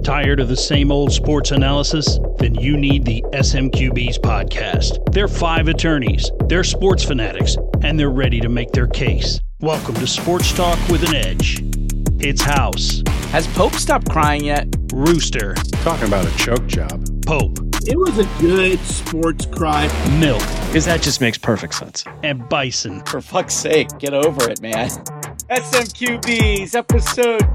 Tired of the same old sports analysis? Then you need the SMQB's podcast. They're 5 attorneys, they're sports fanatics, and they're ready to make their case. Welcome to Sports Talk with an Edge. It's House. Has Pope stopped crying yet? Rooster. Talking about a choke job. Pope. It was a good sports cry. Milk. Because that just makes perfect sense. And Bison. For fuck's sake, get over it, man. SMQB's episode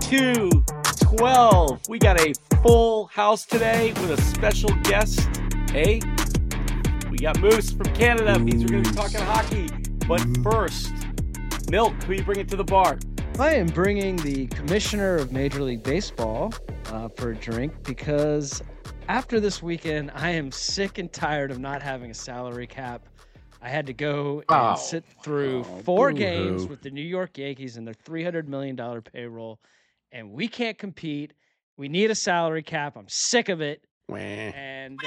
212. We got a full house today with a special guest. Hey, we got Moose from Canada. Means we're going to be talking hockey. But first, Milk, who you bringing to the bar? I am bringing the commissioner of Major League Baseball for a drink because after this weekend, I am sick and tired of not having a salary cap. I had to go and sit through 4 games with the New York Yankees and their $300 million payroll, and we can't compete. We need a salary cap. I'm sick of it. And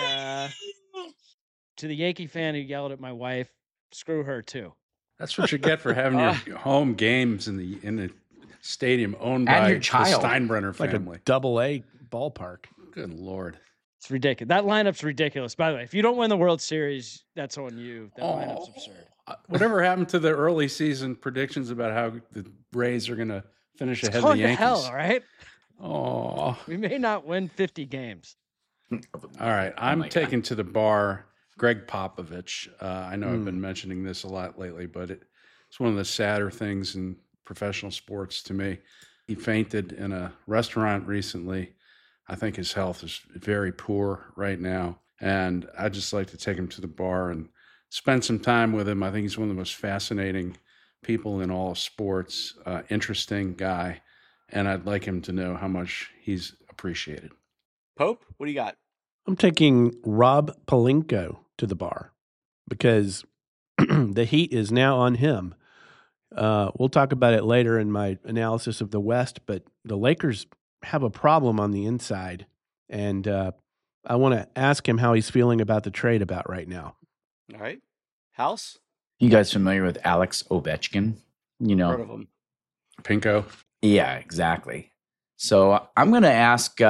to the Yankee fan who yelled at my wife, screw her too. That's what you get for having your home games in the stadium owned by the Steinbrenner family. Like a double-A ballpark. Good Lord. It's ridiculous. That lineup's ridiculous. By the way, if you don't win the World Series, that's on you. That lineup's absurd. Whatever happened to the early season predictions about how the Rays are going to finish ahead of the Going to Yankees? hell, all right? Oh. We may not win 50 games. All right. I'm taking to the bar Greg Popovich. I know I've been mentioning this a lot lately, but it's one of the sadder things in professional sports to me. He fainted in a restaurant recently. I think his health is very poor right now. And I'd just like to take him to the bar and spend some time with him. I think he's one of the most fascinating people in all of sports, interesting guy. And I'd like him to know how much he's appreciated. Pope, what do you got? I'm taking Rob Pelinka to the bar because the heat is now on him. We'll talk about it later in my analysis of the West, but the Lakers have a problem on the inside, and I want to ask him how he's feeling about the trade about right now. All right. House? You guys familiar with Alex Ovechkin? You know, Heard of him. Pinko? Yeah, exactly. So I'm going to ask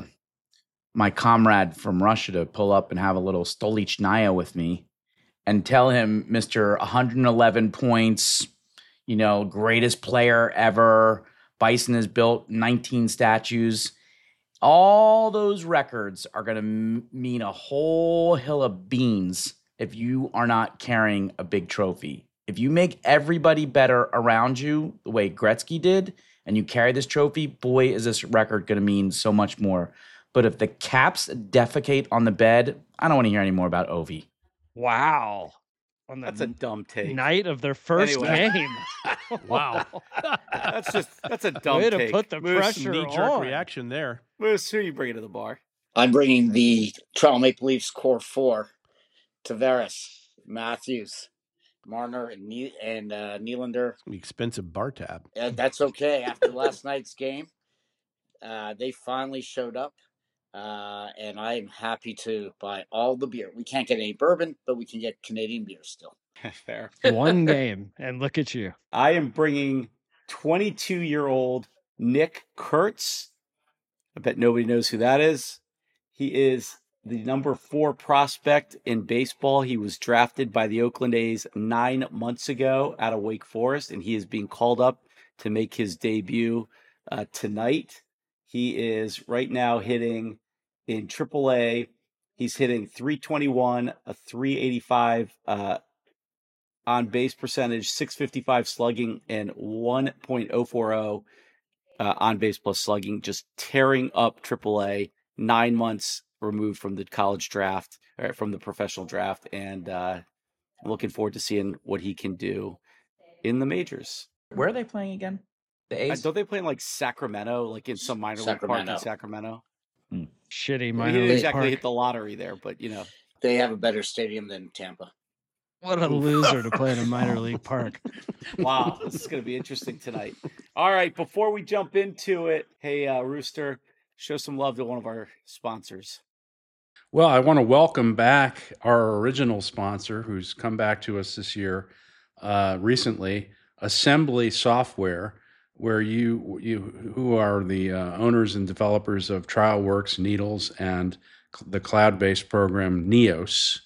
my comrade from Russia to pull up and have a little Stolichnaya with me and tell him Mr. 111 points, greatest player ever. Bison has built 19 statues. All those records are going to mean a whole hill of beans if you are not carrying a big trophy. If you make everybody better around you the way Gretzky did and you carry this trophy, boy, is this record going to mean so much more. But if the Caps defecate on the bed, I don't want to hear any more about Ovi. Wow. That's a dumb take. Night of their first game. Wow. That's a dumb way take. To put the pressure Knee-jerk on. reaction there. Moose, who are you bringing to the bar? I'm bringing the Toronto Maple Leafs core 4. Tavares, Matthews, Marner, and Nylander. Expensive bar tab. That's okay. After last night's game, they finally showed up, and I'm happy to buy all the beer. We can't get any bourbon, but we can get Canadian beer still. Fair. One game, and look at you. I am bringing 22-year-old Nick Kurtz. I bet nobody knows who that is. He is the number 4 prospect in baseball. He was drafted by the Oakland A's 9 months ago out of Wake Forest, and he is being called up to make his debut tonight. He is right now hitting in AAA. He's hitting .321, a .385 on base percentage, .655 slugging, and 1.040 on base plus slugging, just tearing up AAA 9 months removed from the college draft, or from the professional draft. And I'm looking forward to seeing what he can do in the majors. Where are they playing again? The A's? Don't they play in like Sacramento, like in some minor league park in Sacramento? Shitty He minor didn't league exactly park. hit the lottery there, but They have a better stadium than Tampa. What a loser to play in a minor league park. Wow, this is going to be interesting tonight. All right, before we jump into it, hey, Rooster, show some love to one of our sponsors. Well, I want to welcome back our original sponsor who's come back to us this year recently, Assembly Software. where you who are the owners and developers of TrialWorks, Needles, and the cloud-based program Neos.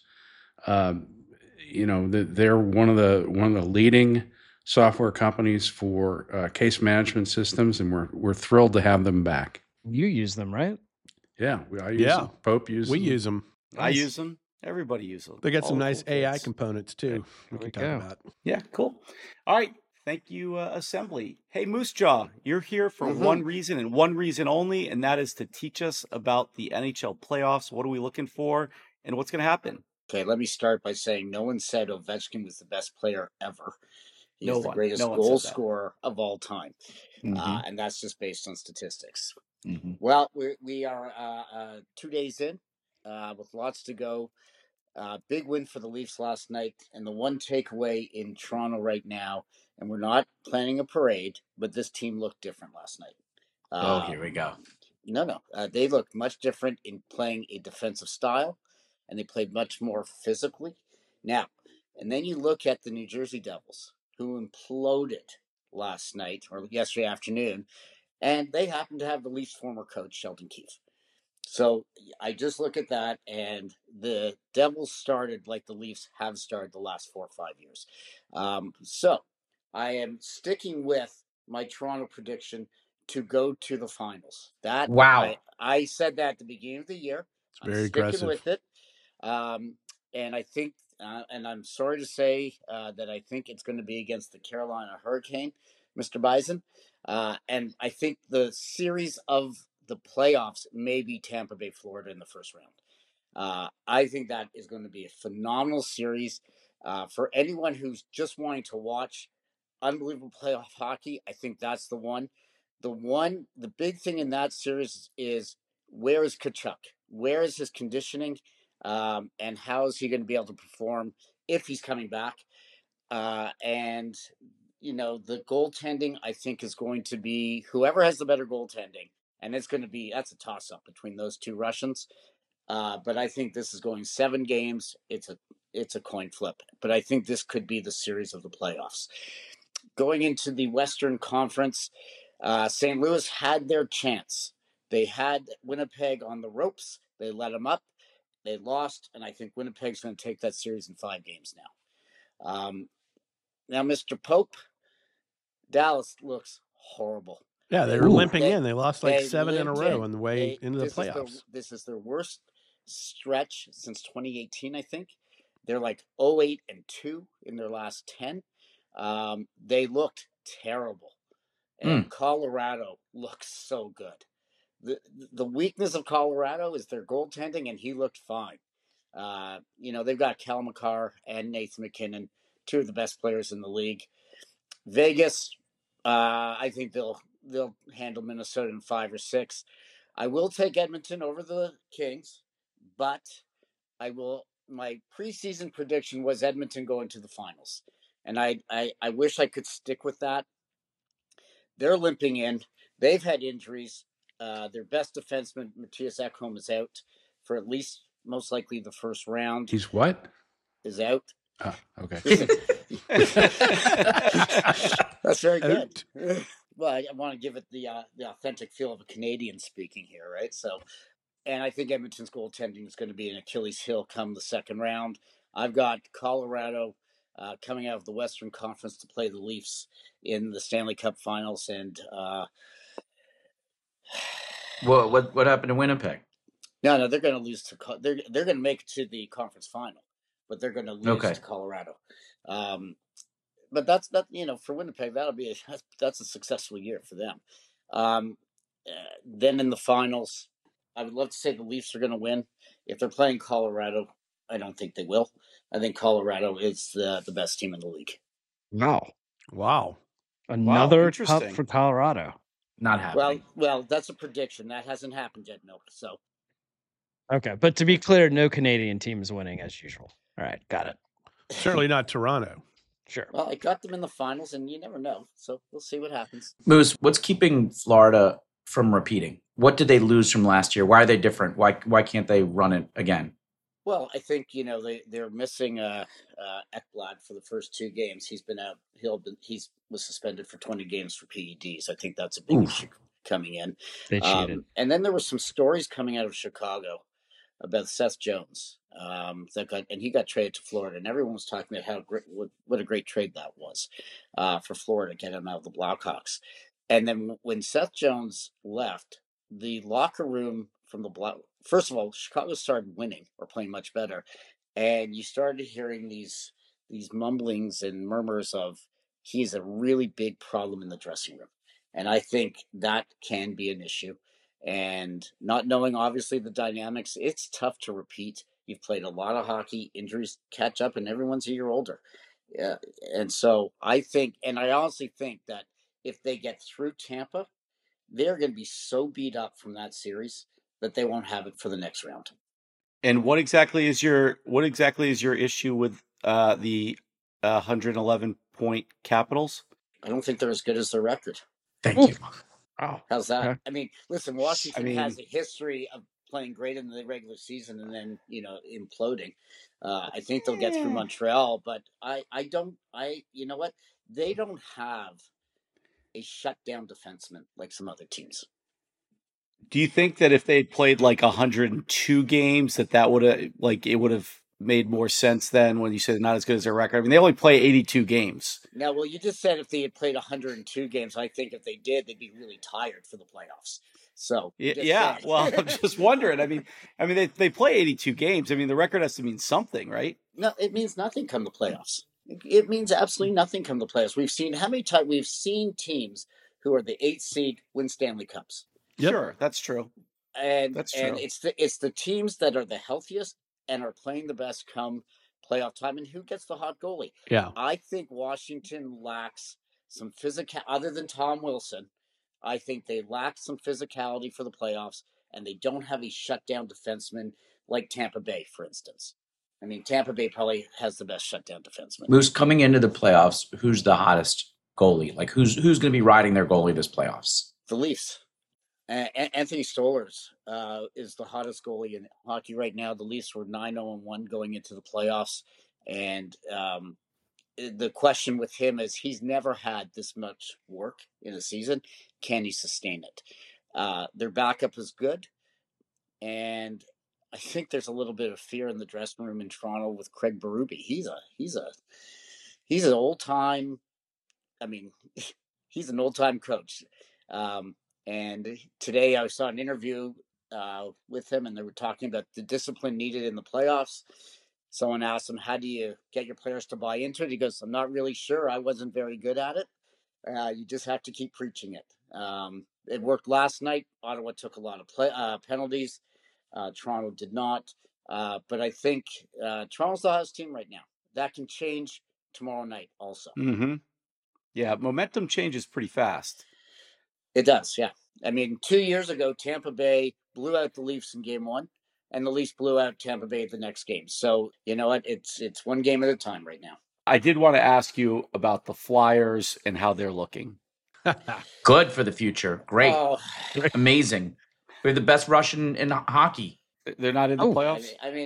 They're one of the leading software companies for case management systems, and we're thrilled to have them back. You use them, right? Yeah, I use them. Pope uses them. We use them. I use them. Everybody uses them. They got some nice cool AI kids. components too. We can talk about. Yeah, cool. All right. Thank you, Assembly. Hey, Moose Jaw, you're here for one reason and one reason only, and that is to teach us about the NHL playoffs. What are we looking for, and what's going to happen? Okay, let me start by saying no one said Ovechkin was the best player ever. He's the greatest goal scorer of all time, and that's just based on statistics. Mm-hmm. Well, we are 2 days in with lots to go. Big win for the Leafs last night, and the one takeaway in Toronto right now, and we're not planning a parade, but this team looked different last night. Here we go. No. They looked much different in playing a defensive style, and they played much more physically. Now, and then you look at the New Jersey Devils, who imploded last night or yesterday afternoon, and they happen to have the Leafs' former coach, Sheldon Keefe. So I just look at that, and the Devils started like the Leafs have started the last 4 or 5 years. So I am sticking with my Toronto prediction to go to the finals. Wow. I said that at the beginning of the year. It's very aggressive. Sticking with it. And I think, and I'm sorry to say that I think it's going to be against the Carolina Hurricane, Mr. Bison. And I think the series of the playoffs may be Tampa Bay, Florida in the first round. I think that is going to be a phenomenal series for anyone who's just wanting to watch unbelievable playoff hockey. I think that's the one. The big thing in that series is, where is Tkachuk? Where is his conditioning? And how is he going to be able to perform if he's coming back? And the goaltending, I think, is going to be whoever has the better goaltending. And that's a toss-up between those two Russians. But I think this is going 7 games. It's a coin flip. But I think this could be the series of the playoffs. Going into the Western Conference, St. Louis had their chance. They had Winnipeg on the ropes. They let them up. They lost, and I think Winnipeg's going to take that series in 5 games now. Now, Mr. Pope, Dallas looks horrible. Yeah, they were limping in. They lost like 7 in a row on the way into the playoffs. This is their worst stretch since 2018, I think. They're like 0-8-2 in their last 10. They looked terrible. And Colorado looks so good. The weakness of Colorado is their goaltending, and he looked fine. They've got Cal McCarr and Nathan McKinnon, 2 of the best players in the league. Vegas, I think they'll handle Minnesota in 5 or 6. I will take Edmonton over the Kings, but my preseason prediction was Edmonton going to the finals. And I wish I could stick with that. They're limping in. They've had injuries. Their best defenseman, Matthias Ekholm, is out for at least, most likely, the first round. He's what? Is out. Oh, okay. That's very good. Well, I want to give it the authentic feel of a Canadian speaking here, right? So, and I think Edmonton's goaltending is going to be an Achilles heel come the second round. I've got Colorado coming out of the Western Conference to play the Leafs in the Stanley Cup Finals, and what happened to Winnipeg? No, they're going to lose to. They're going to make it to the conference final, but they're going to lose to Colorado. But that's for Winnipeg, that's a successful year for them. Then in the finals, I would love to say the Leafs are going to win. If they're playing Colorado, I don't think they will. I think Colorado is the best team in the league. Wow. Another cup for Colorado. Not happening. Well, that's a prediction. That hasn't happened yet, no. So. Okay, but to be clear, no Canadian team is winning as usual. All right, got it. Certainly not Toronto. Sure. Well, I got them in the finals, and you never know. So we'll see what happens. Moose, what's keeping Florida from repeating? What did they lose from last year? Why are they different? Why can't they run it again? Well, I think they're missing Ekblad for the first 2 games. He's been out. He was suspended for 20 games for PEDs. I think that's a big issue coming in. They cheated. And then there were some stories coming out of Chicago about Seth Jones. And he got traded to Florida, and everyone was talking about how great, what a great trade that was for Florida, get him out of the Blackhawks. And then when Seth Jones left, the locker room from first of all, Chicago started winning or playing much better, and you started hearing these mumblings and murmurs of he's a really big problem in the dressing room, and I think that can be an issue. And not knowing obviously the dynamics, it's tough to repeat. You've played a lot of hockey, injuries catch up, and everyone's a year older. Yeah, and so I honestly think that if they get through Tampa, they're going to be so beat up from that series that they won't have it for the next round. And what exactly is your issue with the 111 point Capitals? I don't think they're as good as their record. Thank you. Oh, How's that? okay. I mean, listen, Washington has a history of playing great in the regular season and then imploding. I think they'll get through Montreal, but you know what? They don't have a shutdown defenseman like some other teams. Do you think that if they'd played like 102 games, that would have it would have made more sense then when you said not as good as their record? I mean, they only play 82 games. Now, well, you just said if they had played 102 games. I think if they did, they'd be really tired for the playoffs. So yeah, well, I'm just wondering. I mean, they play 82 games. I mean, the record has to mean something, right? No, it means nothing come the playoffs. It means absolutely nothing come the playoffs. We've seen how many times we've seen teams who are the 8th seed win Stanley Cups. Yep. Sure, that's true. And it's the teams that are the healthiest and are playing the best come playoff time. And who gets the hot goalie? Yeah, I think Washington lacks some physical. Other than Tom Wilson, I think they lack some physicality for the playoffs, and they don't have a shutdown defenseman like Tampa Bay, for instance. I mean, Tampa Bay probably has the best shutdown defenseman. Moose, coming into the playoffs, who's the hottest goalie? Like, who's going to be riding their goalie this playoffs? The Leafs. Anthony Stolarz is the hottest goalie in hockey right now. The Leafs were 9-0-1 going into the playoffs, and the question with him is he's never had this much work in a season. Can he sustain it? Their backup is good, and I think there's a little bit of fear in the dressing room in Toronto with Craig Berube. He's an old time. I mean, he's an old time coach. And today I saw an interview with him, and they were talking about the discipline needed in the playoffs. Someone asked him, how do you get your players to buy into it? He goes, I'm not really sure. I wasn't very good at it. You just have to keep preaching it. It worked last night. Ottawa took a lot of penalties. Toronto did not. But I think Toronto's the hottest team right now. That can change tomorrow night also. Mm-hmm. Yeah, momentum changes pretty fast. It does, yeah. I mean, 2 years ago, Tampa Bay blew out the Leafs in Game 1, and the Leafs blew out Tampa Bay the next game. So, you know what? It's one game at a time right now. I did want to ask you about the Flyers and how they're looking. Good for the future. Great. Oh. Amazing. We're the best Russian in hockey. They're not in the playoffs?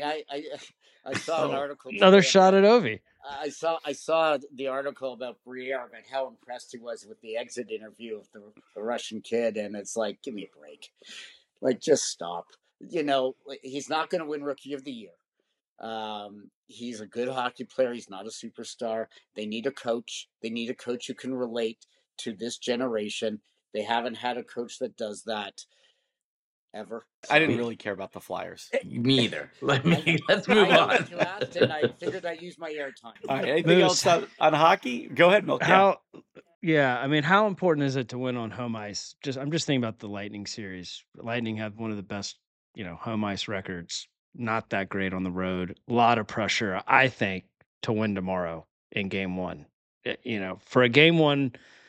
I saw an article. Another shot at Ovi. I saw the article about Briere and how impressed he was with the exit interview of the Russian kid, and it's like, give me a break. Like, just stop. You know, he's not going to win Rookie of the Year. He's a good hockey player. He's not a superstar. They need a coach. They need a coach who can relate to this generation. They haven't had a coach that does that ever. I didn't really care about the Flyers. Me either. Let's move on. You asked, and I figured I'd use my airtime. All right, anything else on hockey? Go ahead, Milk. Yeah, I mean, how important is it to win on home ice? I'm just thinking about the Lightning series. Lightning have one of the best, home ice records. Not that great on the road. A lot of pressure, I think, to win tomorrow in Game 1. For a Game 1,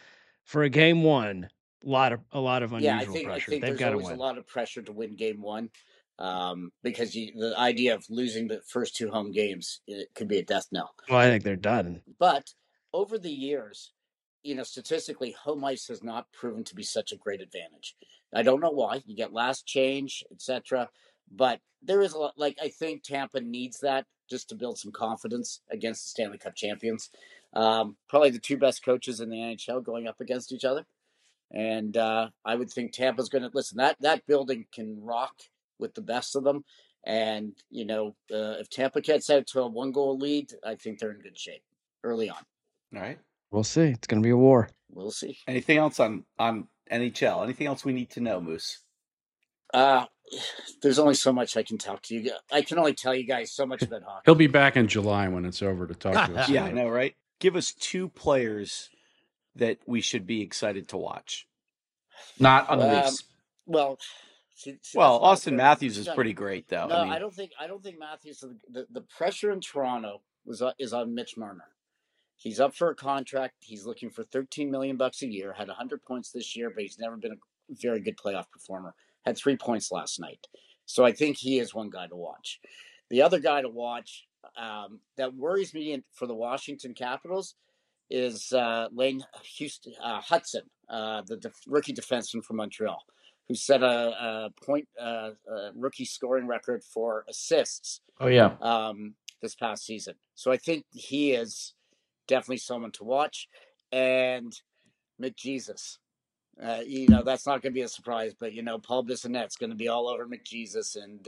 a lot of unusual pressure. I think They've there's always a lot of pressure to win Game 1, because the idea of losing the first 2 home games, it could be a death knell. Well, I think they're done. But over the years, statistically, home ice has not proven to be such a great advantage. I don't know why. You get last change, etc. But there is a lot, like, I think Tampa needs that just to build some confidence against the Stanley Cup champions. Probably the two best coaches in the NHL going up against each other. And I would think Tampa's going to listen. That building can rock with the best of them. And, if Tampa gets out to a 1-goal lead, I think they're in good shape early on. All right. We'll see. It's going to be a war. We'll see. Anything else on NHL? Anything else we need to know, Moose? There's only so much I can talk to you. I can only tell you guys so much about hockey. He'll be back in July when it's over to talk to us. Yeah, I know, right? Give us 2 players that we should be excited to watch. Not on the Leafs. Well, Auston Matthews is pretty great, though. No, I don't think Matthews. The pressure in Toronto is on Mitch Marner. He's up for a contract. He's looking for $13 million a year. Had 100 points this year, but he's never been a very good playoff performer. Had 3 points last night. So I think he is one guy to watch. The other guy to watch that worries me for the Washington Capitals is Lane Hudson, the rookie defenseman from Montreal, who set a rookie scoring record for assists. Oh, yeah. This past season. So I think he is definitely someone to watch. And McJesus. That's not going to be a surprise, but, Paul Bissonnette's going to be all over McJesus. And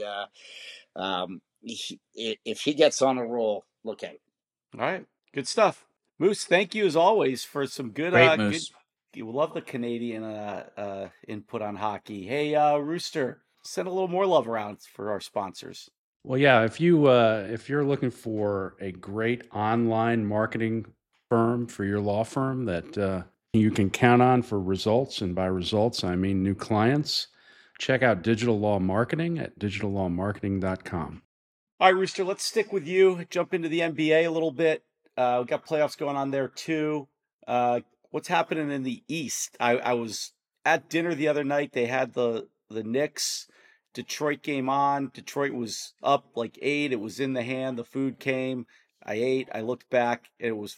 if he gets on a roll, look out. All right. Good stuff. Moose, thank you as always for some good. Moose. You love the Canadian input on hockey. Hey, Rooster, send a little more love around for our sponsors. Well, yeah, if you're looking for a great online marketing firm for your law firm that you can count on for results, and by results I mean new clients, check out Digital Law Marketing at digitallawmarketing.com. All right, Rooster, let's stick with you. Jump into the NBA a little bit. We got playoffs going on there too. What's happening in the East? I was at dinner the other night. They had the Knicks Detroit game on. Detroit was up like 8. It was in the hand. The food came. I ate. I looked back. It was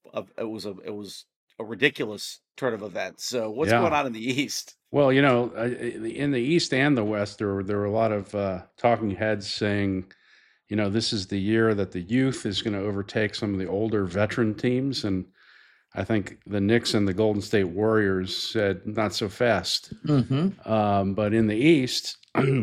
a ridiculous turn of events. So what's going on in the East? Well, in the East and the West, there were a lot of talking heads saying, this is the year that the youth is going to overtake some of the older veteran teams. And I think the Knicks and the Golden State Warriors said, not so fast. Mm-hmm. But in the East,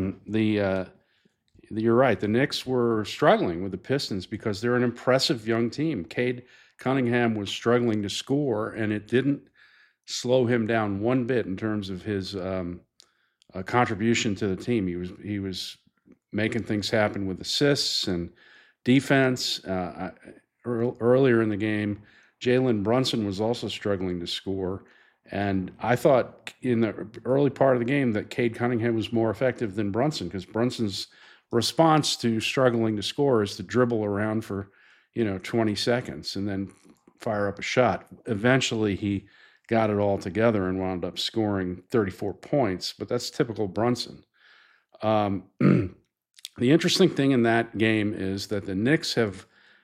you're right. The Knicks were struggling with the Pistons because they're an impressive young team. Cade Cunningham was struggling to score, and it didn't slow him down one bit in terms of his contribution to the team. He was making things happen with assists and defense. Earlier in the game, Jalen Brunson was also struggling to score. And I thought in the early part of the game that Cade Cunningham was more effective than Brunson, because Brunson's response to struggling to score is to dribble around for, 20 seconds and then fire up a shot. Eventually he got it all together and wound up scoring 34 points, but that's typical Brunson. The interesting thing in that game is that the Knicks have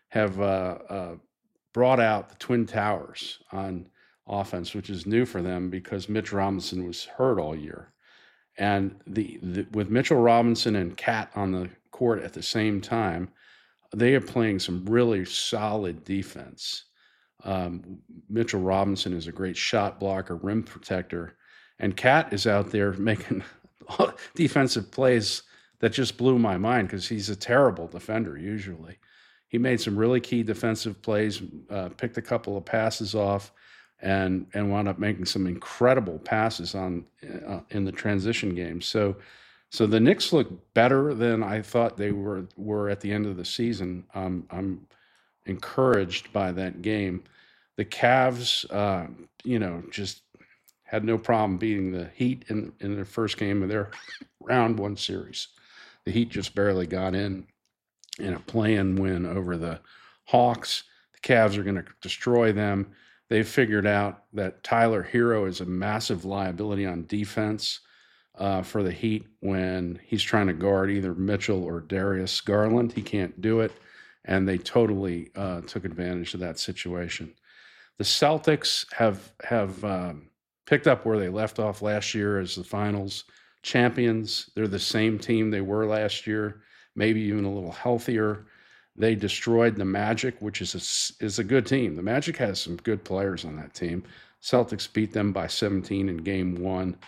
brought out the Twin Towers on offense, which is new for them because Mitch Robinson was hurt all year. And with Mitchell Robinson and Cat on the court at the same time, they are playing some really solid defense. Mitchell Robinson is a great shot blocker, rim protector, and Cat is out there making defensive plays that just blew my mind because he's a terrible defender usually. He made some really key defensive plays, picked a couple of passes off, and wound up making some incredible passes in the transition game. So the Knicks look better than I thought they were at the end of the season. I'm encouraged by that game. The Cavs, just had no problem beating the Heat in their first game of their round 1 series. The Heat just barely got in a play-in win over the Hawks. The Cavs are going to destroy them. They've figured out that Tyler Hero is a massive liability on defense for the Heat when he's trying to guard either Mitchell or Darius Garland. He can't do it, and they totally took advantage of that situation. The Celtics have picked up where they left off last year as the finals champions. They're the same team they were last year, maybe even a little healthier. They destroyed the Magic, which is a good team. The Magic has some good players on that team. Celtics beat them by 17 in game 1.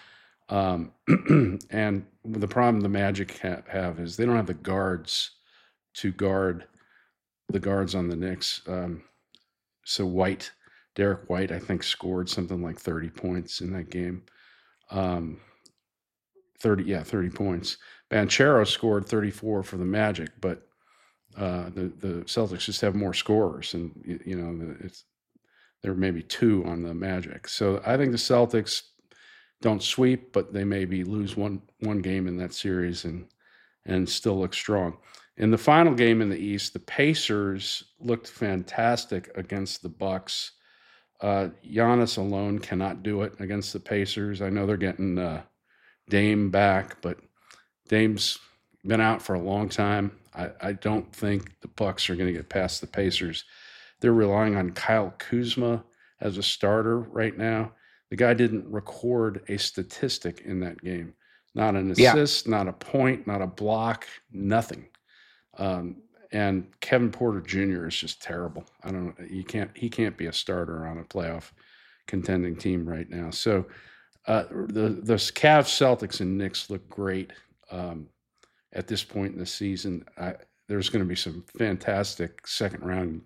And the problem the Magic have is they don't have the guards to guard the guards on the Knicks. So Derek White, I think, scored something like 30 points in that game. 30 points. Banchero scored 34 for the Magic, but the Celtics just have more scorers, and there may be 2 on the Magic. So I think the Celtics don't sweep, but they maybe lose one game in that series and still look strong. In the final game in the East, the Pacers looked fantastic against the Bucks. Giannis alone cannot do it against the Pacers. I know they're getting Dame back, but Dame's been out for a long time. I don't think the Bucks are going to get past the Pacers. They're relying on Kyle Kuzma as a starter right now. The guy didn't record a statistic in that game. Not an assist, not a point, not a block, nothing. And Kevin Porter Jr. is just terrible. He can't be a starter on a playoff contending team right now. So the Cavs, Celtics, and Knicks look great at this point in the season. There's going to be some fantastic second round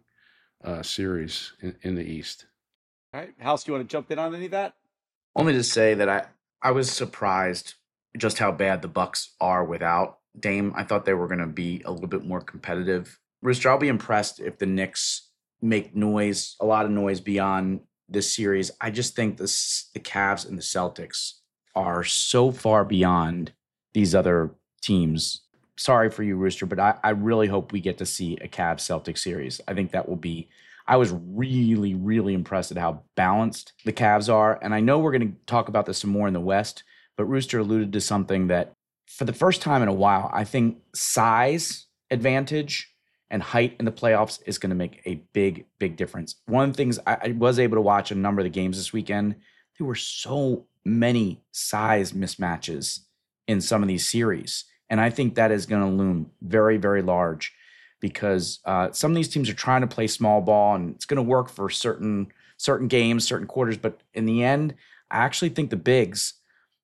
series in the East. All right, House, do you want to jump in on any of that? Only to say that I was surprised just how bad the Bucks are without Dame. I thought they were going to be a little bit more competitive. Rooster, I'll be impressed if the Knicks make noise, a lot of noise beyond this series. I just think the Cavs and the Celtics are so far beyond these other teams. Sorry for you, Rooster, but I really hope we get to see a Cavs-Celtics series. I think that will be – I was really, really impressed at how balanced the Cavs are. And I know we're going to talk about this some more in the West, but Rooster alluded to something that for the first time in a while, I think size advantage and height in the playoffs is going to make a big, big difference. One of the things I was able to watch a number of the games this weekend, there were so many size mismatches in some of these series. And I think that is going to loom very, very large because some of these teams are trying to play small ball and it's going to work for certain games, certain quarters. But in the end, I actually think the bigs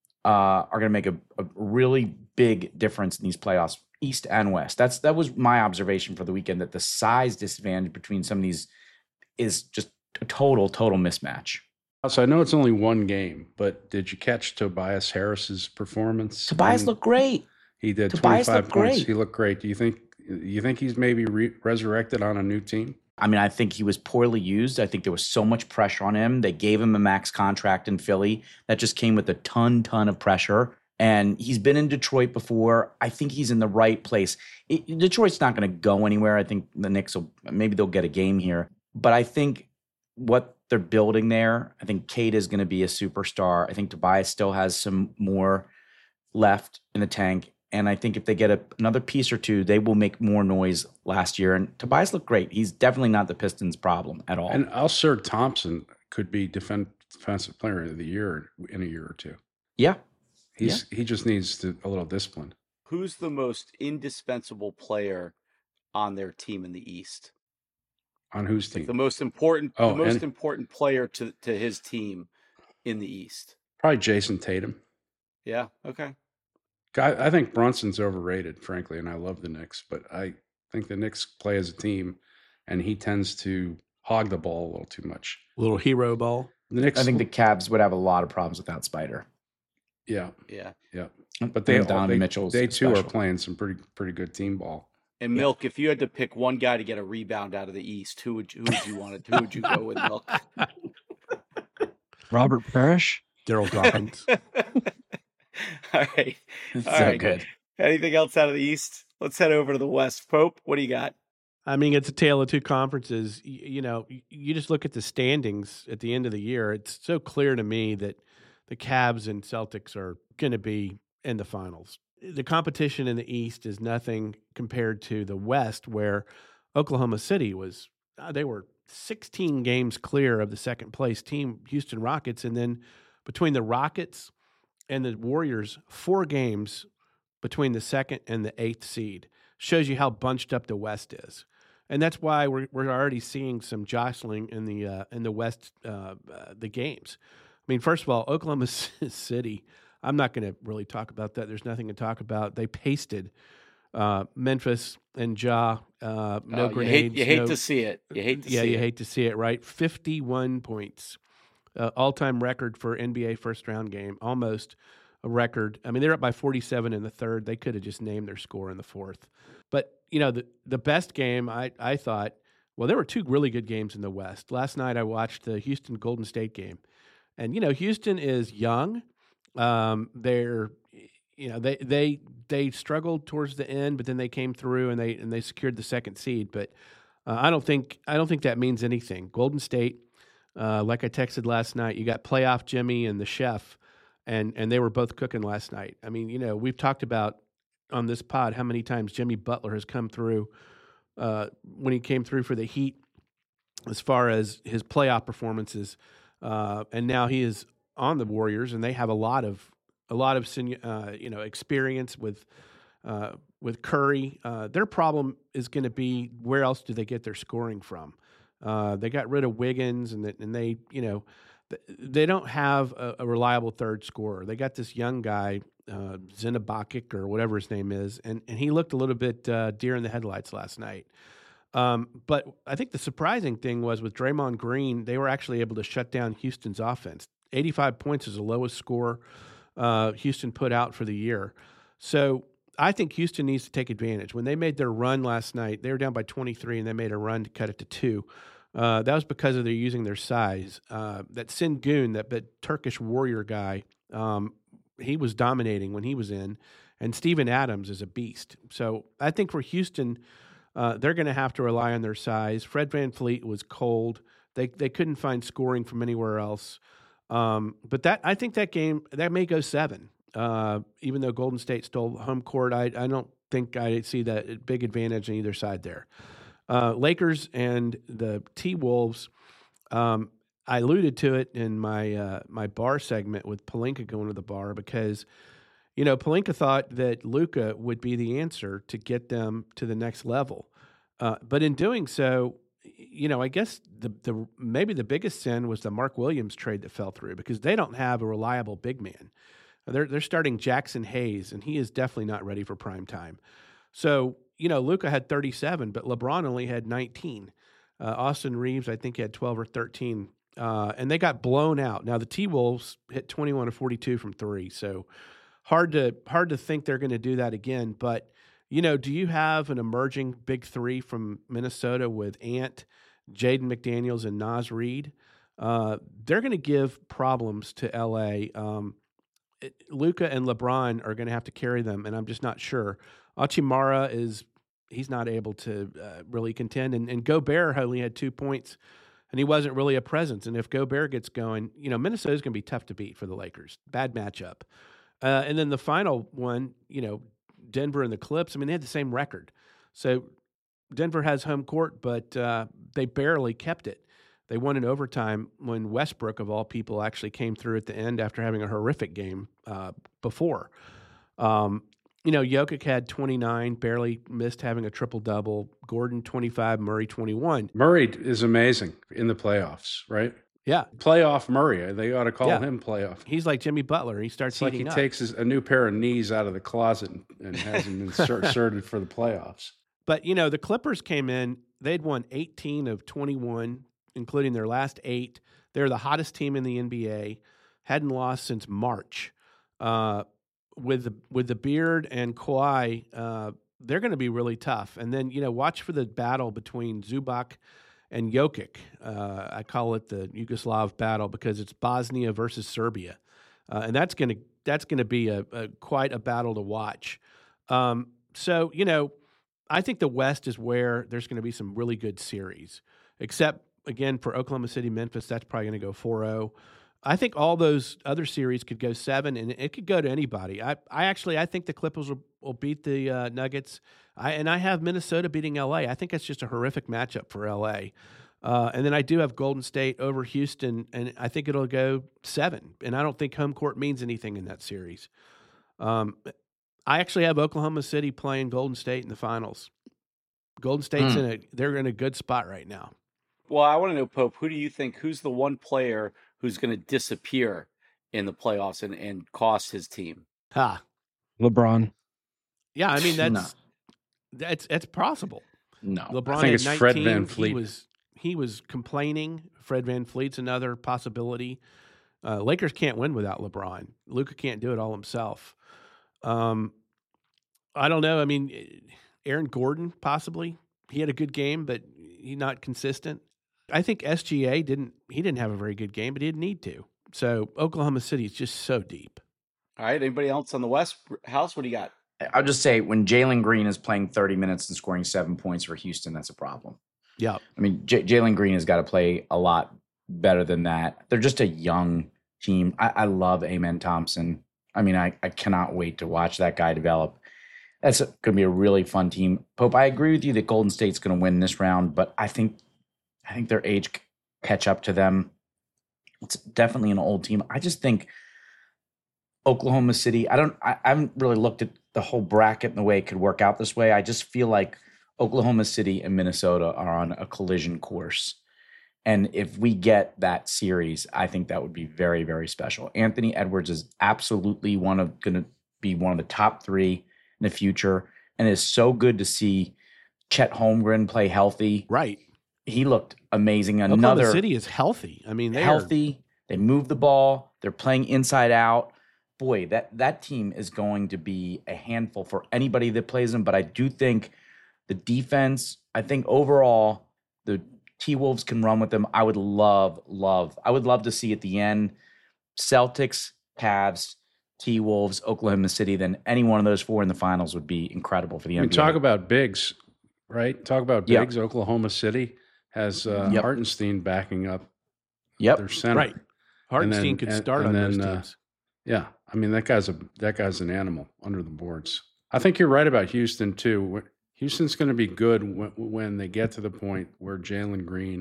are going to make a really big difference in these playoffs, East and West. That was my observation for the weekend, that the size disadvantage between some of these is just a total mismatch. So I know it's only one game, but did you catch Tobias Harris's performance? Tobias looked great. He did 25 points. He looked great. Do you think he's maybe resurrected on a new team? I mean, I think he was poorly used. I think there was so much pressure on him. They gave him a max contract in Philly that just came with a ton of pressure. And he's been in Detroit before. I think he's in the right place. Detroit's not going to go anywhere. I think the Knicks they'll get a game here. But I think what they're building there, I think Cade is going to be a superstar. I think Tobias still has some more left in the tank. And I think if they get another piece or two, they will make more noise last year. And Tobias looked great. He's definitely not the Pistons' problem at all. And Alsur Thompson could be defensive player of the year in a year or two. Yeah. He just needs a little discipline. Who's the most indispensable player on their team in the East? On whose team? Like the most important player to his team in the East. Probably Jason Tatum. Yeah. Okay. I think Brunson's overrated, frankly, and I love the Knicks, but I think the Knicks play as a team, and he tends to hog the ball a little too much. A little hero ball. The Knicks, I think the Cavs would have a lot of problems without Spider. Yeah. But Donovan Mitchell's they too special. are playing some pretty good team ball. And Milk, if you had to pick one guy to get a rebound out of the East, who would you want? Who would you go with, Milk? Robert Parrish, Daryl Dawkins. All right. Good. Anything else out of the East? Let's head over to the West. Pope, what do you got? I mean, it's a tale of two conferences. You just look at the standings at the end of the year. It's so clear to me that the Cavs and Celtics are going to be in the finals. The competition in the East is nothing compared to the West, where Oklahoma City they were 16 games clear of the second place team, Houston Rockets. And then between the Rockets and the Warriors 4 games between the 2nd and the 8th seed. Shows you how bunched up the West is. And that's why we're already seeing some jostling in the West, the games. I mean, first of all, Oklahoma City, I'm not going to really talk about that. There's nothing to talk about. They pasted Memphis and Ja, no grenades. You hate to see it. You hate to see it, right? 51 points. All-time record for NBA first-round game, almost a record. I mean, they're up by 47 in the 3rd. They could have just named their score in the 4th. But, the best game, I thought, well, there were 2 really good games in the West. Last night I watched the Houston Golden State game. And, Houston is young. They're, they struggled towards the end, but then they came through and they secured the 2nd seed. But I don't think that means anything. Golden State, like I texted last night, you got playoff Jimmy and the chef, and they were both cooking last night. I mean, we've talked about on this pod how many times Jimmy Butler has come through when he came through for the Heat as far as his playoff performances, and now he is on the Warriors, and they have a lot of experience with Curry. Their problem is going to be where else do they get their scoring from? They got rid of Wiggins, and they they don't have a reliable third scorer. They got this young guy, Zinabakic or whatever his name is, and he looked a little bit deer in the headlights last night. But I think the surprising thing was with Draymond Green, they were actually able to shut down Houston's offense. 85 points is the lowest score Houston put out for the year. So I think Houston needs to take advantage. When they made their run last night, they were down by 23, and they made a run to cut it to 2. That was because of their using their size. That Sengun, that Turkish warrior guy, he was dominating when he was in, and Steven Adams is a beast. So I think for Houston, they're going to have to rely on their size. Fred VanVleet was cold. They couldn't find scoring from anywhere else. But I think that game, that may go 7. Even though Golden State stole home court, I don't think I see that big advantage on either side there. Lakers and the T-Wolves, I alluded to it in my my bar segment with Pelinka going to the bar because, Pelinka thought that Luka would be the answer to get them to the next level. But in doing so, I guess maybe the biggest sin was the Mark Williams trade that fell through because they don't have a reliable big man. They're starting Jackson Hayes, and he is definitely not ready for prime time. So, Luka had 37, but LeBron only had 19. Austin Reeves, I think, had 12 or 13, and they got blown out. Now, the T-Wolves hit 21 of 42 from 3, so hard to think they're going to do that again. But, do you have an emerging big 3 from Minnesota with Ant, Jaden McDaniels, and Naz Reid? They're going to give problems to L.A., Luka and LeBron are going to have to carry them, and I'm just not sure. Achimara he's not able to really contend, and Gobert only had 2 points, and he wasn't really a presence. And if Gobert gets going, Minnesota's going to be tough to beat for the Lakers. Bad matchup. And then the final one, Denver and the Clips, they had the same record. So Denver has home court, but they barely kept it. They won in overtime when Westbrook, of all people, actually came through at the end after having a horrific game before. Jokic had 29, barely missed having a triple-double. Gordon, 25, Murray, 21. Murray is amazing in the playoffs, right? Yeah. Playoff Murray. They ought to call him playoff. He's like Jimmy Butler. He starts heating up. It's like he takes a new pair of knees out of the closet and has them inserted for the playoffs. But, the Clippers came in. They'd won 18 of 21, including their last 8. They're the hottest team in the NBA. Hadn't lost since March. With the Beard and Kawhi, they're going to be really tough. And then, watch for the battle between Zubac and Jokic. I call it the Yugoslav battle because it's Bosnia versus Serbia. And that's going to be a quite a battle to watch. So, I think the West is where there's going to be some really good series, except, again, for Oklahoma City, Memphis, that's probably going to go 4-0. I think all those other series could go 7, and it could go to anybody. I think the Clippers will beat the Nuggets. I have Minnesota beating L.A. I think it's just a horrific matchup for L.A. And then I do have Golden State over Houston, and I think it'll go 7. And I don't think home court means anything in that series. I actually have Oklahoma City playing Golden State in the finals. Golden State's they're in a good spot right now. Well, I want to know, Pope, who's the one player who's going to disappear in the playoffs and cost his team? LeBron. Yeah, I mean that's possible. No, LeBron I think at it's 19, Fred VanVleet. He was complaining. Fred VanVleet's another possibility. Lakers can't win without LeBron. Luka can't do it all himself. I don't know. I mean, Aaron Gordon possibly. He had a good game, but he's not consistent. I think SGA didn't have a very good game, but he didn't need to. So Oklahoma City is just so deep. All right. Anybody else on the West House? What do you got? I'll just say when Jalen Green is playing 30 minutes and scoring 7 points for Houston, that's a problem. Yeah. I mean, Jalen Green has got to play a lot better than that. They're just a young team. I love Amen Thompson. I mean, I cannot wait to watch that guy develop. That's going to be a really fun team. Pope, I agree with you that Golden State's going to win this round, but I think their age catch up to them. It's definitely an old team. I just think Oklahoma City, I haven't really looked at the whole bracket and the way it could work out this way. I just feel like Oklahoma City and Minnesota are on a collision course. And if we get that series, I think that would be very, very special. Anthony Edwards is absolutely going to be one of the top 3 in the future. And it's so good to see Chet Holmgren play healthy. Right. He looked amazing. Oklahoma City is healthy. I mean, healthy. They move the ball. They're playing inside out. Boy, that team is going to be a handful for anybody that plays them. But I do think the defense, I think overall, the T-Wolves can run with them. I would love to see at the end Celtics, Cavs, T-Wolves, Oklahoma City. Then any one of those 4 in the finals would be incredible for the NBA. We talk about bigs, right? Talk about bigs. Yep. Oklahoma City has Hartenstein backing up their center. Right. Hartenstein could start on those teams. Yeah. I mean, that guy's an animal under the boards. I think you're right about Houston too. Houston's going to be good when they get to the point where Jalen Green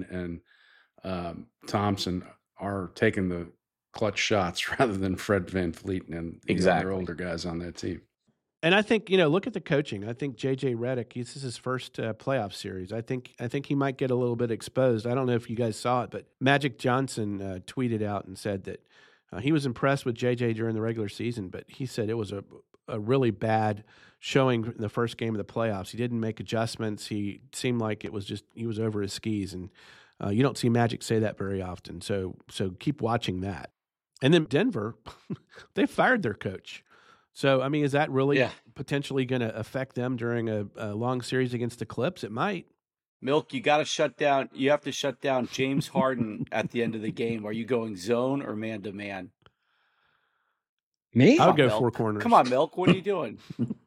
and Thompson are taking the clutch shots rather than Fred VanVleet and the other older guys on that team. And I think, look at the coaching. I think J.J. Redick, this is his first playoff series. I think he might get a little bit exposed. I don't know if you guys saw it, but Magic Johnson tweeted out and said that he was impressed with J.J. during the regular season, but he said it was a really bad showing in the first game of the playoffs. He didn't make adjustments. He seemed like it was just he was over his skis, and you don't see Magic say that very often. So keep watching that. And then Denver, they fired their coach. So, I mean, is that really potentially going to affect them during a long series against the Clips? It might. Milk, you got to shut down. You have to shut down James Harden at the end of the game. Are you going zone or man to man? Me? I'll go Milk. 4 corners. Come on, Milk. What are you doing?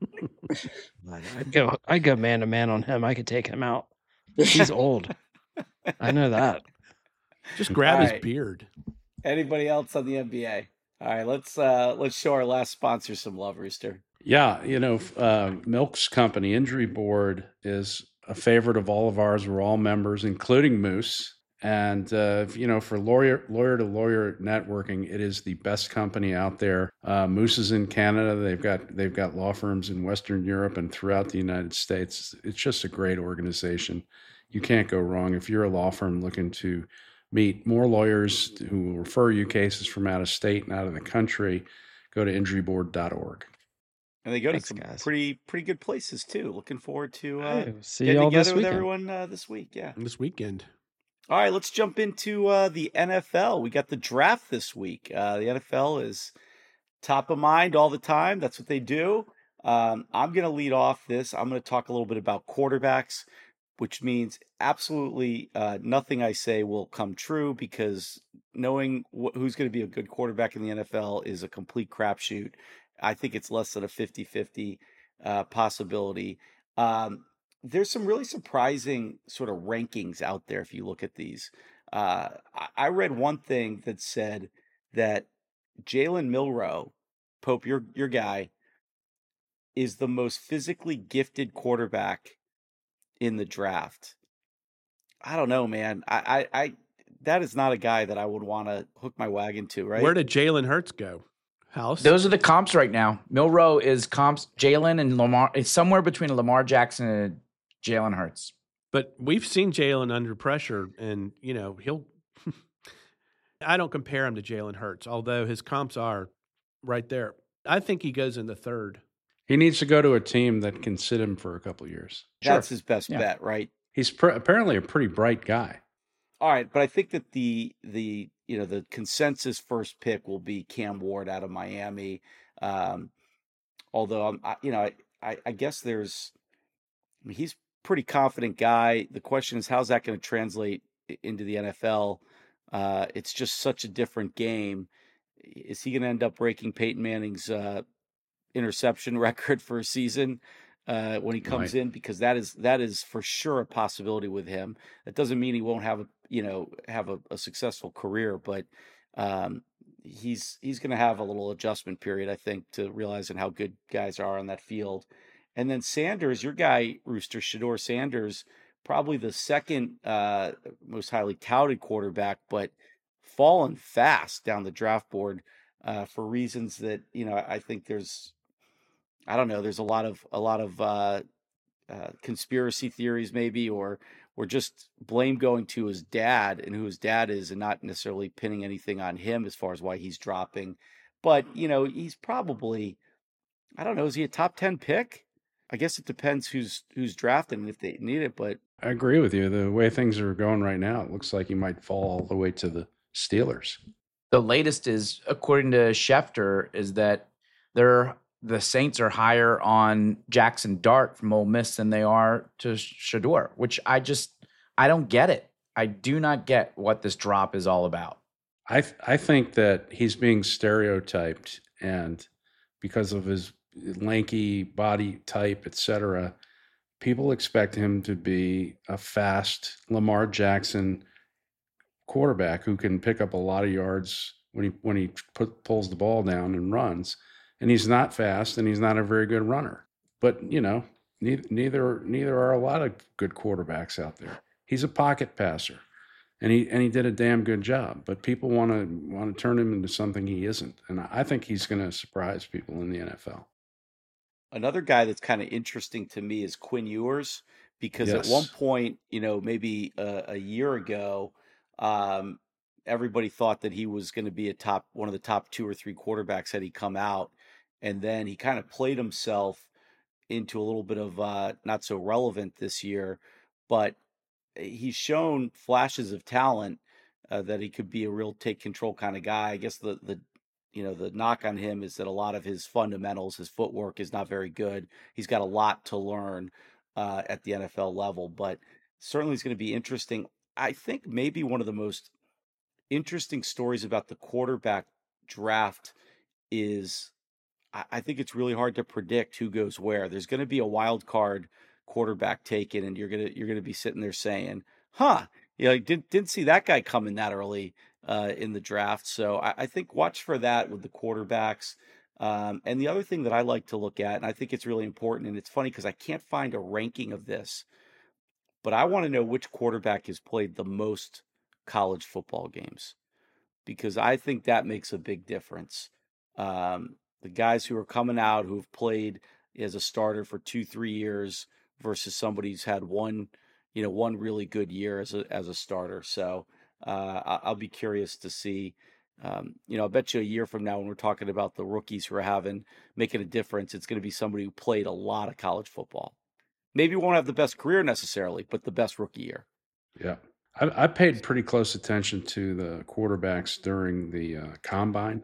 I'd go man to man on him. I could take him out. He's old. I know that. Just grab his beard. Anybody else on the NBA? All right, let's show our last sponsor some love, Rooster. Yeah, Milk's company, Injury Board, is a favorite of all of ours. We're all members, including Moose. And, for lawyer to lawyer networking, it is the best company out there. Moose is in Canada. They've got law firms in Western Europe and throughout the United States. It's just a great organization. You can't go wrong. If you're a law firm looking to meet more lawyers who will refer you cases from out of state and out of the country, go to injuryboard.org. And they go to some pretty good places too. Looking forward to see getting y'all together with everyone this week. Yeah, this weekend. All right, let's jump into the NFL. We got the draft this week. The NFL is top of mind all the time. That's what they do. I'm going to lead off this. I'm going to talk a little bit about quarterbacks, which means absolutely nothing I say will come true because knowing who's going to be a good quarterback in the NFL is a complete crapshoot. I think it's less than a 50-50 possibility. There's some really surprising sort of rankings out there if you look at these. I read one thing that said that Jalen Milroe, Pope, your guy, is the most physically gifted quarterback in the draft. I don't know, man. I that is not a guy that I would want to hook my wagon to, right? Where did Jalen Hurts go? House? Those are the comps right now. Milroe is comps. Jalen and Lamar. It's somewhere between Lamar Jackson and Jalen Hurts. But we've seen Jalen under pressure, and, he'll – I don't compare him to Jalen Hurts, although his comps are right there. I think he goes in the third. He needs to go to a team that can sit him for a couple of years. That's his best bet, right? He's apparently a pretty bright guy. All right, but I think that the consensus first pick will be Cam Ward out of Miami. Although I guess he's a pretty confident guy. The question is, how's that going to translate into the NFL? It's just such a different game. Is he going to end up breaking Peyton Manning's interception record for a season when he comes in? Because that is for sure a possibility with him. That doesn't mean he won't have a successful career, but he's going to have a little adjustment period, I think, to realizing how good guys are on that field. And then Sanders, your guy, Rooster, Shedeur Sanders, probably the second most highly touted quarterback, but fallen fast down the draft board for reasons that, I think there's a lot of conspiracy theories maybe, or just blame going to his dad and who his dad is, and not necessarily pinning anything on him as far as why he's dropping. But, he's probably, I don't know, is he a top 10 pick? I guess it depends who's drafting and if they need it, but I agree with you. The way things are going right now, it looks like he might fall all the way to the Steelers. The latest is, according to Schefter, is that the Saints are higher on Jackson Dart from Ole Miss than they are to Shedeur, which I don't get it. I do not get what this drop is all about. I think that he's being stereotyped, and because of his lanky body type, etc., people expect him to be a fast Lamar Jackson quarterback who can pick up a lot of yards when he pulls the ball down and runs. And he's not fast, and he's not a very good runner. But neither are a lot of good quarterbacks out there. He's a pocket passer, and he did a damn good job. But people want to turn him into something he isn't, and I think he's going to surprise people in the NFL. Another guy that's kind of interesting to me is Quinn Ewers, because at one point, maybe a year ago, everybody thought that he was going to be one of the top 2 or 3 quarterbacks had he come out. And then he kind of played himself into a little bit of not so relevant this year, but he's shown flashes of talent that he could be a real take control kind of guy. I guess the knock on him is that a lot of his fundamentals, his footwork is not very good. He's got a lot to learn at the NFL level, but certainly it's going to be interesting. I think maybe one of the most interesting stories about the quarterback draft is I think it's really hard to predict who goes where. There's going to be a wild card quarterback taken, and you're gonna be sitting there saying, didn't see that guy coming that early in the draft. So I think watch for that with the quarterbacks. And the other thing that I like to look at, and I think it's really important, and it's funny because I can't find a ranking of this, but I want to know which quarterback has played the most college football games, because I think that makes a big difference. The guys who are coming out who have played as a starter for 2-3 years versus somebody who's had one really good year as a starter. So I'll be curious to see. I bet you a year from now, when we're talking about the rookies who are making a difference, it's going to be somebody who played a lot of college football. Maybe won't have the best career necessarily, but the best rookie year. Yeah. I paid pretty close attention to the quarterbacks during the combine.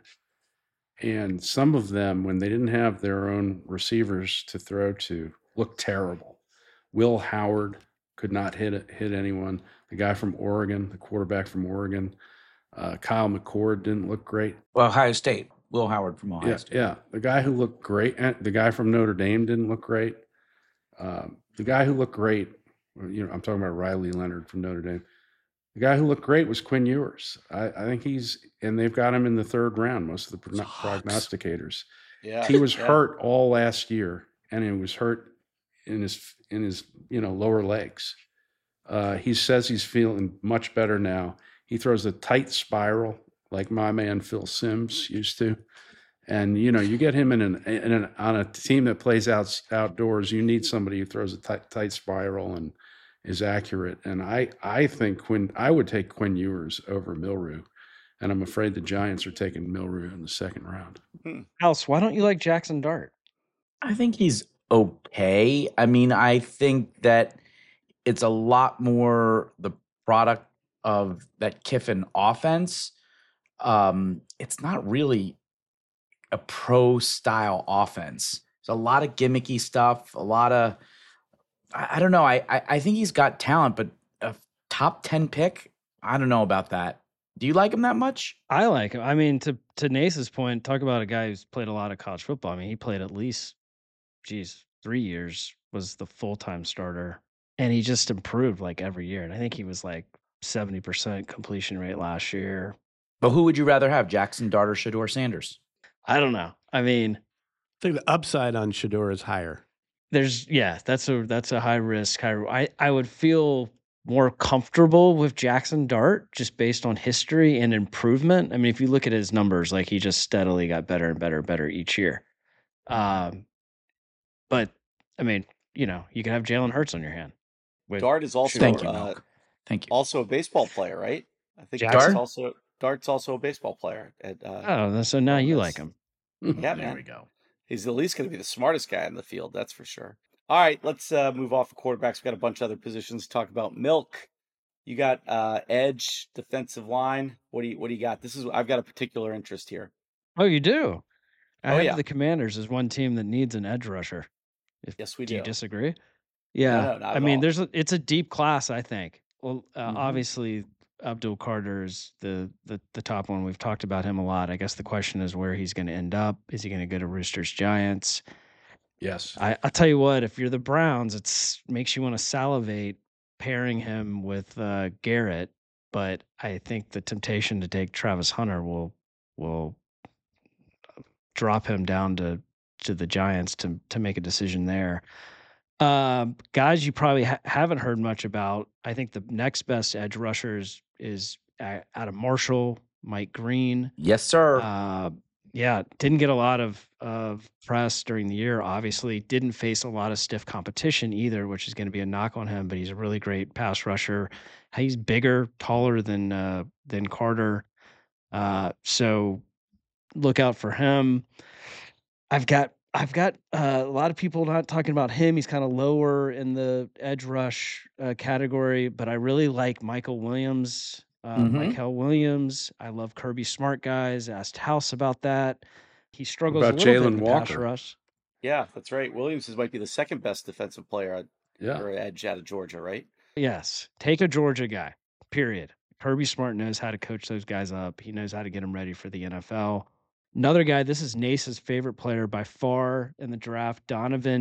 And some of them, when they didn't have their own receivers to throw to, looked terrible. Will Howard could not hit anyone. The guy from Oregon, the quarterback from Oregon, Kyle McCord didn't look great. Well, Ohio State. Will Howard from Ohio State. Yeah, the guy who looked great, the guy from Notre Dame didn't look great. The guy who looked great, I'm talking about Riley Leonard from Notre Dame. The guy who looked great was Quinn Ewers. I think and they've got him in the 3rd round, most of the prognosticators. Yeah, he was hurt all last year, and he was hurt in his lower legs. He says he's feeling much better now. He throws a tight spiral like my man Phil Simms used to. And you get him on a team that plays outdoors. You need somebody who throws a tight spiral and is accurate. And I think I would take Quinn Ewers over Milroe, and I'm afraid the Giants are taking Milroe in the second round. House, why don't you like Jackson Dart? I think he's okay. I mean, I think that it's a lot more the product of that Kiffin offense. It's not really a pro style offense. There's a lot of gimmicky stuff, a lot of, I don't know. I think he's got talent, but a top 10 pick, I don't know about that. Do you like him that much? I like him. I mean, to Nace's point, talk about a guy who's played a lot of college football. I mean, he played at least, 3 years, was the full-time starter, and he just improved like every year. And I think he was like 70% completion rate last year. But who would you rather have, Jackson Dart or Shedeur Sanders? I don't know. I mean, I think the upside on Shedeur is higher. that's a high risk. I would feel more comfortable with Jackson Dart just based on history and improvement. I mean, if you look at his numbers, like he just steadily got better and better and better each year. But I mean, you can have Jalen Hurts on your hand. Dart is also Thank you, Milk. Thank you. Also a baseball player, right? I think Dart's also a baseball player. So now you like him. Yeah, There we go. He's at least going to be the smartest guy in the field, that's for sure. All right, let's move off the quarterbacks. We've got a bunch of other positions to talk about. Milk, you got edge, defensive line. What do you got? I've got a particular interest here. Oh, you do? I have the Commanders as one team that needs an edge rusher. Yes, we do. Do you disagree? Yeah. No, not I mean, all. it's a deep class, I think. Well, obviously Abdul Carter is the top one. We've talked about him a lot. I guess the question is where he's going to end up. Is he going to go to Roosters Giants? Yes. I'll tell you what, if you're the Browns, it makes you want to salivate pairing him with Garrett. But I think the temptation to take Travis Hunter will drop him down to the Giants to make a decision there. Guys you probably haven't heard much about. I think the next best edge rusher is out of Marshall, Mike Green. Yes, sir. Didn't get a lot of press during the year. Obviously, didn't face a lot of stiff competition either, which is going to be a knock on him. But he's a really great pass rusher. He's bigger, taller than Carter. So look out for him. I've got a lot of people not talking about him. He's kind of lower in the edge rush category, but I really like Michael Williams. Michael Williams. I love Kirby Smart guys. Asked House about that. He struggles about a little bit Jalen in the Walker? pass rush. Yeah, that's right. Williams might be the second best defensive player or edge out of Georgia, right? Yes. Take a Georgia guy, period. Kirby Smart knows how to coach those guys up. He knows how to get them ready for the NFL. Another guy, this is Nace's favorite player by far in the draft, Donovan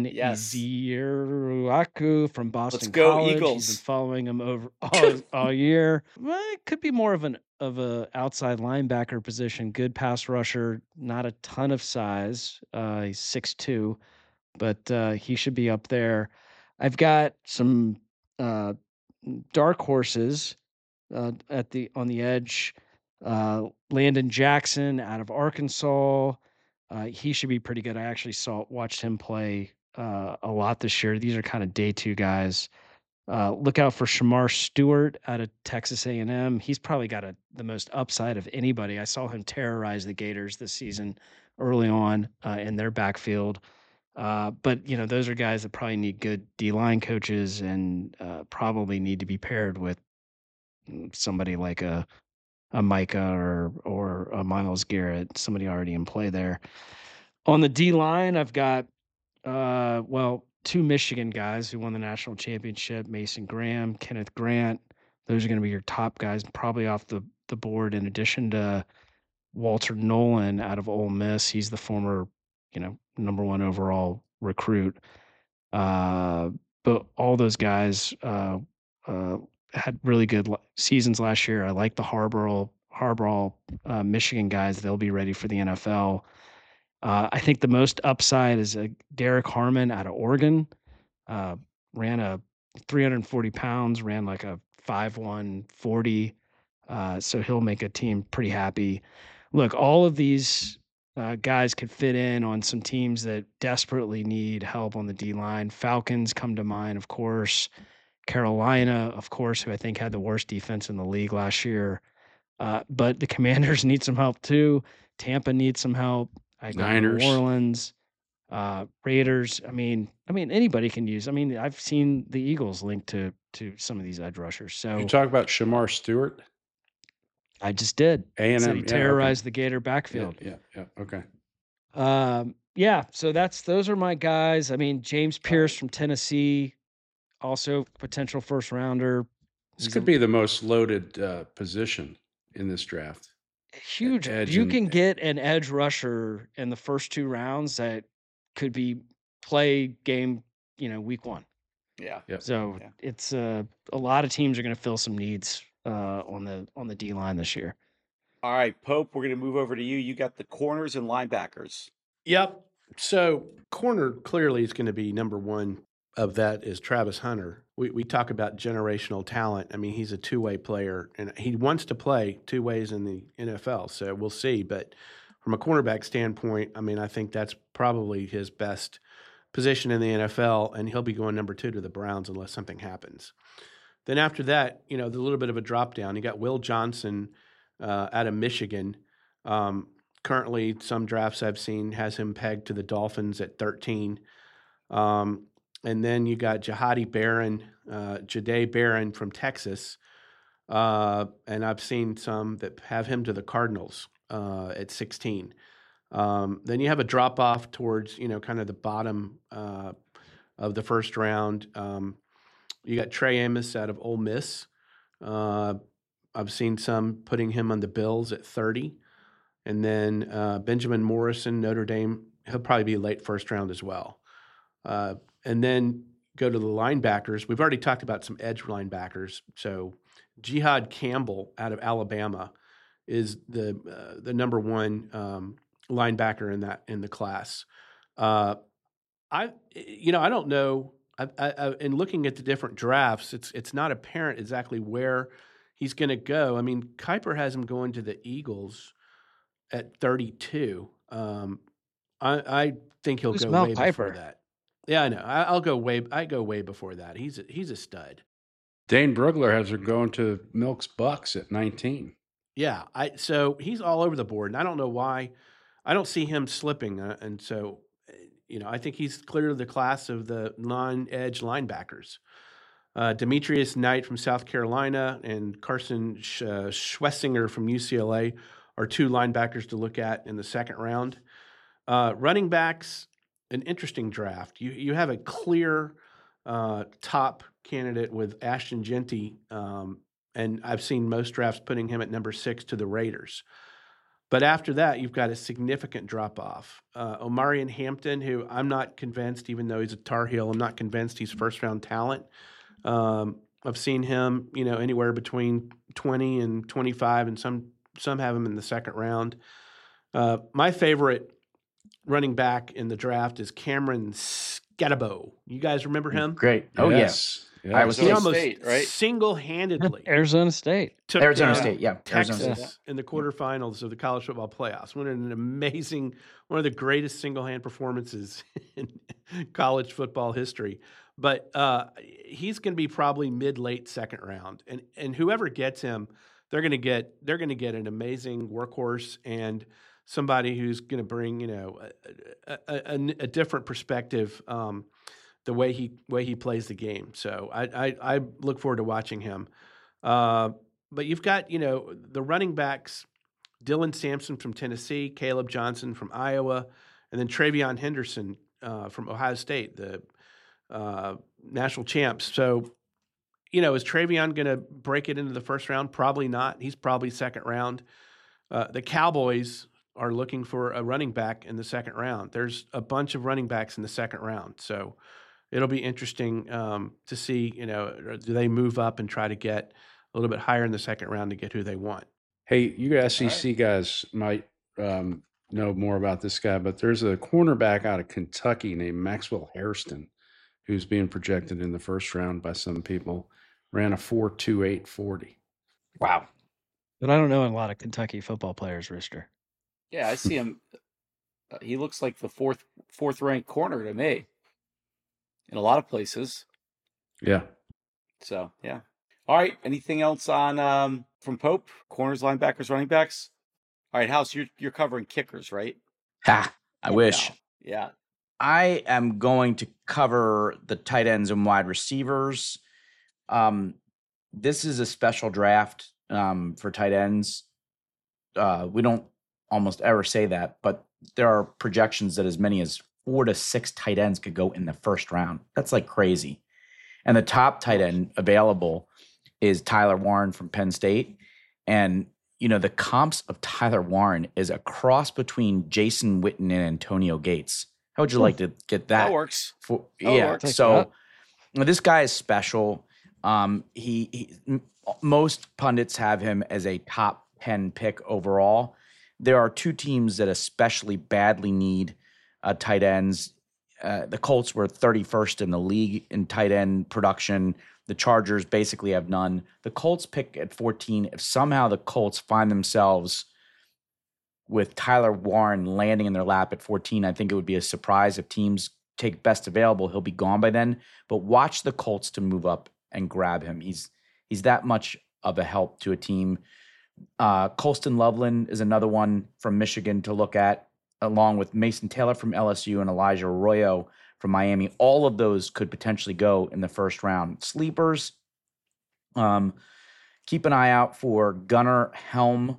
Iziraku from Boston Let's go, College. Eagles. He's been following him over all year. Well, it could be more of a outside linebacker position. Good pass rusher, not a ton of size. He's 6'2", but he should be up there. I've got some dark horses on the edge. Landon Jackson out of Arkansas. He should be pretty good. I actually watched him play a lot this year. These are kind of day two guys. Look out for Shamar Stewart out of Texas A&M. He's probably got the most upside of anybody. I saw him terrorize the Gators this season early on in their backfield. But those are guys that probably need good D-line coaches and probably need to be paired with somebody like a Micah or a Myles Garrett, somebody already in play there. On the D-line, I've got, two Michigan guys who won the national championship, Mason Graham, Kenneth Grant. Those are going to be your top guys, probably off the board, in addition to Walter Nolan out of Ole Miss. He's the former, number one overall recruit. But all those guys had really good seasons last year. I like the Harborough Michigan guys. They'll be ready for the NFL. I think the most upside is Derek Harmon out of Oregon. Ran a 340 pounds, ran like a 5'1", 40. So he'll make a team pretty happy. Look, all of these guys could fit in on some teams that desperately need help on the D-line. Falcons come to mind, of course. Carolina, of course, who I think had the worst defense in the league last year. But the Commanders need some help too. Tampa needs some help. I go Niners. New Orleans, Raiders. I mean, anybody can use. I mean, I've seen the Eagles linked to some of these edge rushers. So You talk about Shamar Stewart? I just did. A&M, Said he yeah, terrorized okay. the Gator backfield. Yeah, okay. Yeah. So those are my guys. I mean, James Pierce from Tennessee, also potential first rounder. This could be the most loaded position in this draft. Huge. Edge You and- can get an edge rusher in the first 2 rounds that could be play game, week 1. Yeah. Yep. So Yeah. it's a lot of teams are going to fill some needs on the D line this year. All right, Pope, we're going to move over to you. You got the corners and linebackers. Yep. So corner clearly is going to be number one of that is Travis Hunter. We talk about generational talent. I mean, he's a two-way player, and he wants to play 2 ways in the NFL. So we'll see. But from a cornerback standpoint, I mean, I think that's probably his best position in the NFL, and he'll be going number 2 to the Browns unless something happens. Then after that, there's a little bit of a drop down. You got Will Johnson out of Michigan. Currently, some drafts I've seen has him pegged to the Dolphins at 13. And then you got Jahadi Barron from Texas. And I've seen some that have him to the Cardinals at 16. Then you have a drop off towards, kind of the bottom of the first round. You got Trey Amos out of Ole Miss. I've seen some putting him on the Bills at 30. And then Benjamin Morrison, Notre Dame, he'll probably be late first round as well. And then go to the linebackers. We've already talked about some edge linebackers. So Jihad Campbell out of Alabama is the number one linebacker in the class. I don't know. In looking at the different drafts, it's not apparent exactly where he's going to go. I mean, Kuiper has him going to the Eagles at 32. I think he'll go Mel way Kiper? before that. Yeah, I know. I go way before that. He's a stud. Dane Brugler has her going to Milk's Bucks at 19. Yeah, so he's all over the board, and I don't know why. I don't see him slipping, and so I think he's clearly the class of the non-edge linebackers. Demetrius Knight from South Carolina and Carson Schwessinger from UCLA are 2 linebackers to look at in the second round. Running backs, an interesting draft. You have a clear top candidate with Ashton Genty, and I've seen most drafts putting him at number 6 to the Raiders. But after that, you've got a significant drop-off. Omarion Hampton, who I'm not convinced, even though he's a Tar Heel, I'm not convinced he's first-round talent. I've seen him, anywhere between 20 and 25, and some have him in the second round. My favorite running back in the draft is Cameron Scatabo. You guys remember him? Great. Oh, yes. Yeah. Iowa State. He almost State, right? single-handedly Arizona State. took Arizona down State, yeah. Arizona Texas State. in the quarterfinals of the college football playoffs. One of the greatest single-hand performances in college football history. But he's going to be probably mid-late second round, and whoever gets him, they're going to get an amazing workhorse and somebody who's going to bring a different perspective. The way he plays the game. So I look forward to watching him. But you've got, the running backs, Dylan Sampson from Tennessee, Caleb Johnson from Iowa, and then Travion Henderson from Ohio State, the national champs. So, is Travion going to break it into the first round? Probably not. He's probably second round. The Cowboys are looking for a running back in the second round. There's a bunch of running backs in the second round. So it'll be interesting to see, do they move up and try to get a little bit higher in the second round to get who they want. Hey, you SEC guys might know more about this guy, but there's a cornerback out of Kentucky named Maxwell Hairston who's being projected in the first round by some people, ran a 4.28 40. Wow. But I don't know a lot of Kentucky football players, Rooster. Yeah, I see him. He looks like the fourth ranked corner to me in a lot of places. Yeah. So, yeah. All right. Anything else on from Pope? Corners, linebackers, running backs? All right, House, you're covering kickers, right? Ha! I wish. No. Yeah. I am going to cover the tight ends and wide receivers. This is a special draft for tight ends. We don't almost ever say that, but there are projections that as many as 4 to 6 tight ends could go in the first round. That's like crazy. And the top tight end available is Tyler Warren from Penn State. And, you know, the comps of Tyler Warren is a cross between Jason Witten and Antonio Gates. How would you like to get that? That works. Works. So this guy is special. Most pundits have him as a top 10 pick overall. There are 2 teams that especially badly need tight ends. The Colts were 31st in the league in tight end production. The Chargers basically have none. The Colts pick at 14. If somehow the Colts find themselves with Tyler Warren landing in their lap at 14, I think it would be a surprise if teams take best available. He'll be gone by then. But watch the Colts to move up and grab him. He's that much of a help to a team. Colston Loveland is another one from Michigan to look at, along with Mason Taylor from LSU and Elijah Arroyo from Miami. All of those could potentially go in the first round. Sleepers, keep an eye out for Gunnar Helm,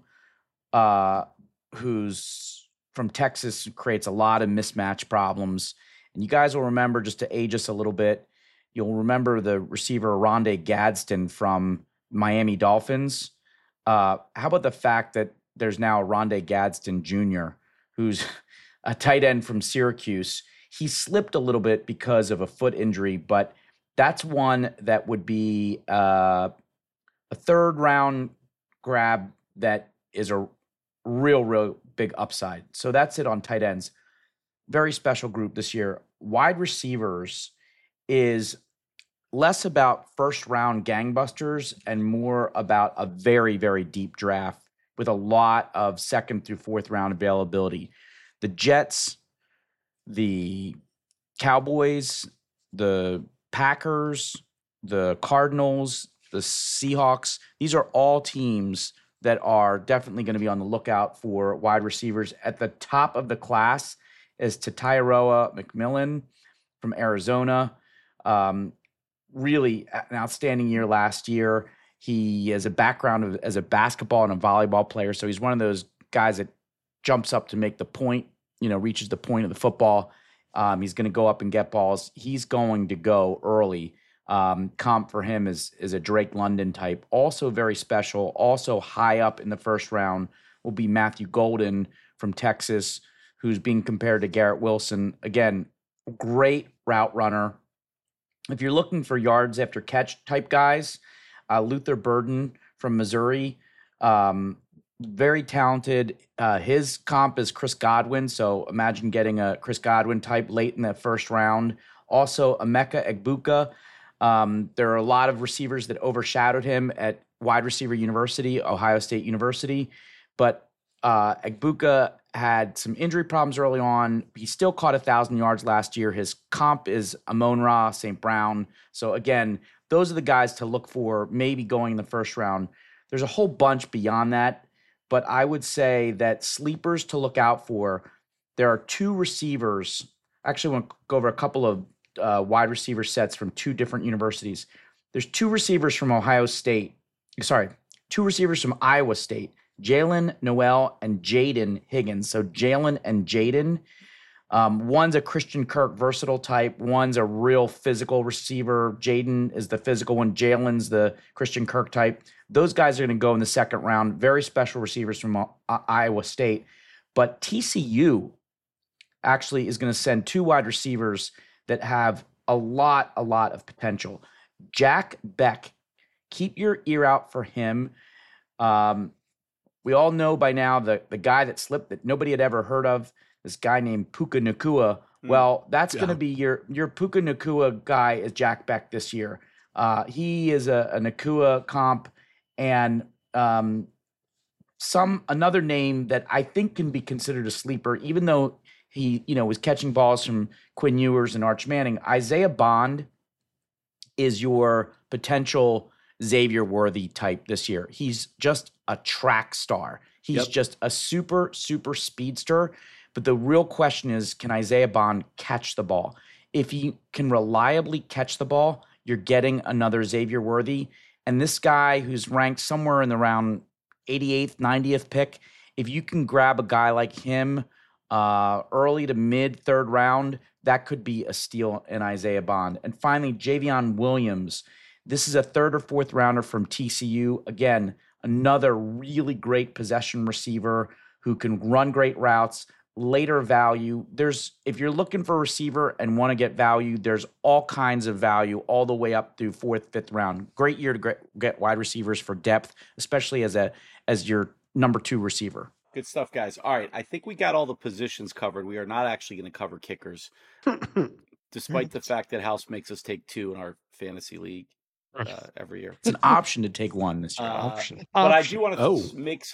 who's from Texas, who creates a lot of mismatch problems. And you guys will remember, just to age us a little bit, you'll remember the receiver Rondé Gadsden from Miami Dolphins. How about the fact that there's now Rondé Gadsden Jr., who's a tight end from Syracuse? He slipped a little bit because of a foot injury, but that's one that would be a third round grab that is a real big upside. So that's it on tight ends. Very special group this year. Wide receivers is less about first round gangbusters and more about a very, very deep draft with a lot of second through fourth round availability. The Jets, the Cowboys, the Packers, the Cardinals, the Seahawks, these are all teams that are definitely going to be on the lookout for wide receivers. At the top of the class is Tatairoa McMillan from Arizona. Really an outstanding year last year. He has a background as a basketball and a volleyball player, so he's one of those guys that jumps up to make the point, reaches the point of the football. He's going to go up and get balls. He's going to go early. Comp for him is a Drake London type. Also very special, also high up in the first round will be Matthew Golden from Texas, who's being compared to Garrett Wilson. Again, great route runner. If you're looking for yards after catch type guys, Luther Burden from Missouri, very talented. His comp is Chris Godwin, so imagine getting a Chris Godwin type late in the first round. Also, Emeka Egbuka. There are a lot of receivers that overshadowed him at wide receiver university, Ohio State University, but Egbuka had some injury problems early on. He still caught 1,000 yards last year. His comp is Amon-Ra St. Brown. So again, those are the guys to look for, maybe going in the first round. There's a whole bunch beyond that, but I would say that sleepers to look out for, there are 2 receivers. Actually, I want to go over a couple of wide receiver sets from 2 different universities. There's 2 receivers from Iowa State, Jalen Noel and Jaden Higgins. So Jalen and Jaden, one's a Christian Kirk versatile type. One's a real physical receiver. Jaden is the physical one. Jalen's the Christian Kirk type. Those guys are going to go in the second round. Very special receivers from Iowa State. But TCU actually is going to send 2 wide receivers that have a lot of potential. Jack Beck, keep your ear out for him. We all know by now the guy that slipped that nobody had ever heard of, this guy named Puka Nacua Well, that's going to be your Puka Nacua guy is Jack Beck this year. He is a Nacua comp, and another name that I think can be considered a sleeper, even though he was catching balls from Quinn Ewers and Arch Manning. Isaiah Bond is your potential Xavier Worthy type this year. He's just a track star. He's just a super, super speedster. But the real question is, can Isaiah Bond catch the ball? If he can reliably catch the ball, you're getting another Xavier Worthy. And this guy who's ranked somewhere in the round 88th, 90th pick, if you can grab a guy like him early to mid third round, that could be a steal in Isaiah Bond. And finally, Javion Williams. This is a third or fourth rounder from TCU. Again, another really great possession receiver who can run great routes, later value. If you're looking for a receiver and want to get value, there's all kinds of value all the way up through fourth, fifth round. Great year to get wide receivers for depth, especially as your number 2 receiver. Good stuff, guys. All right, I think we got all the positions covered. We are not actually going to cover kickers, despite the fact that House makes us take 2 in our fantasy league every year. It's an option to take 1 this year. But I do want to make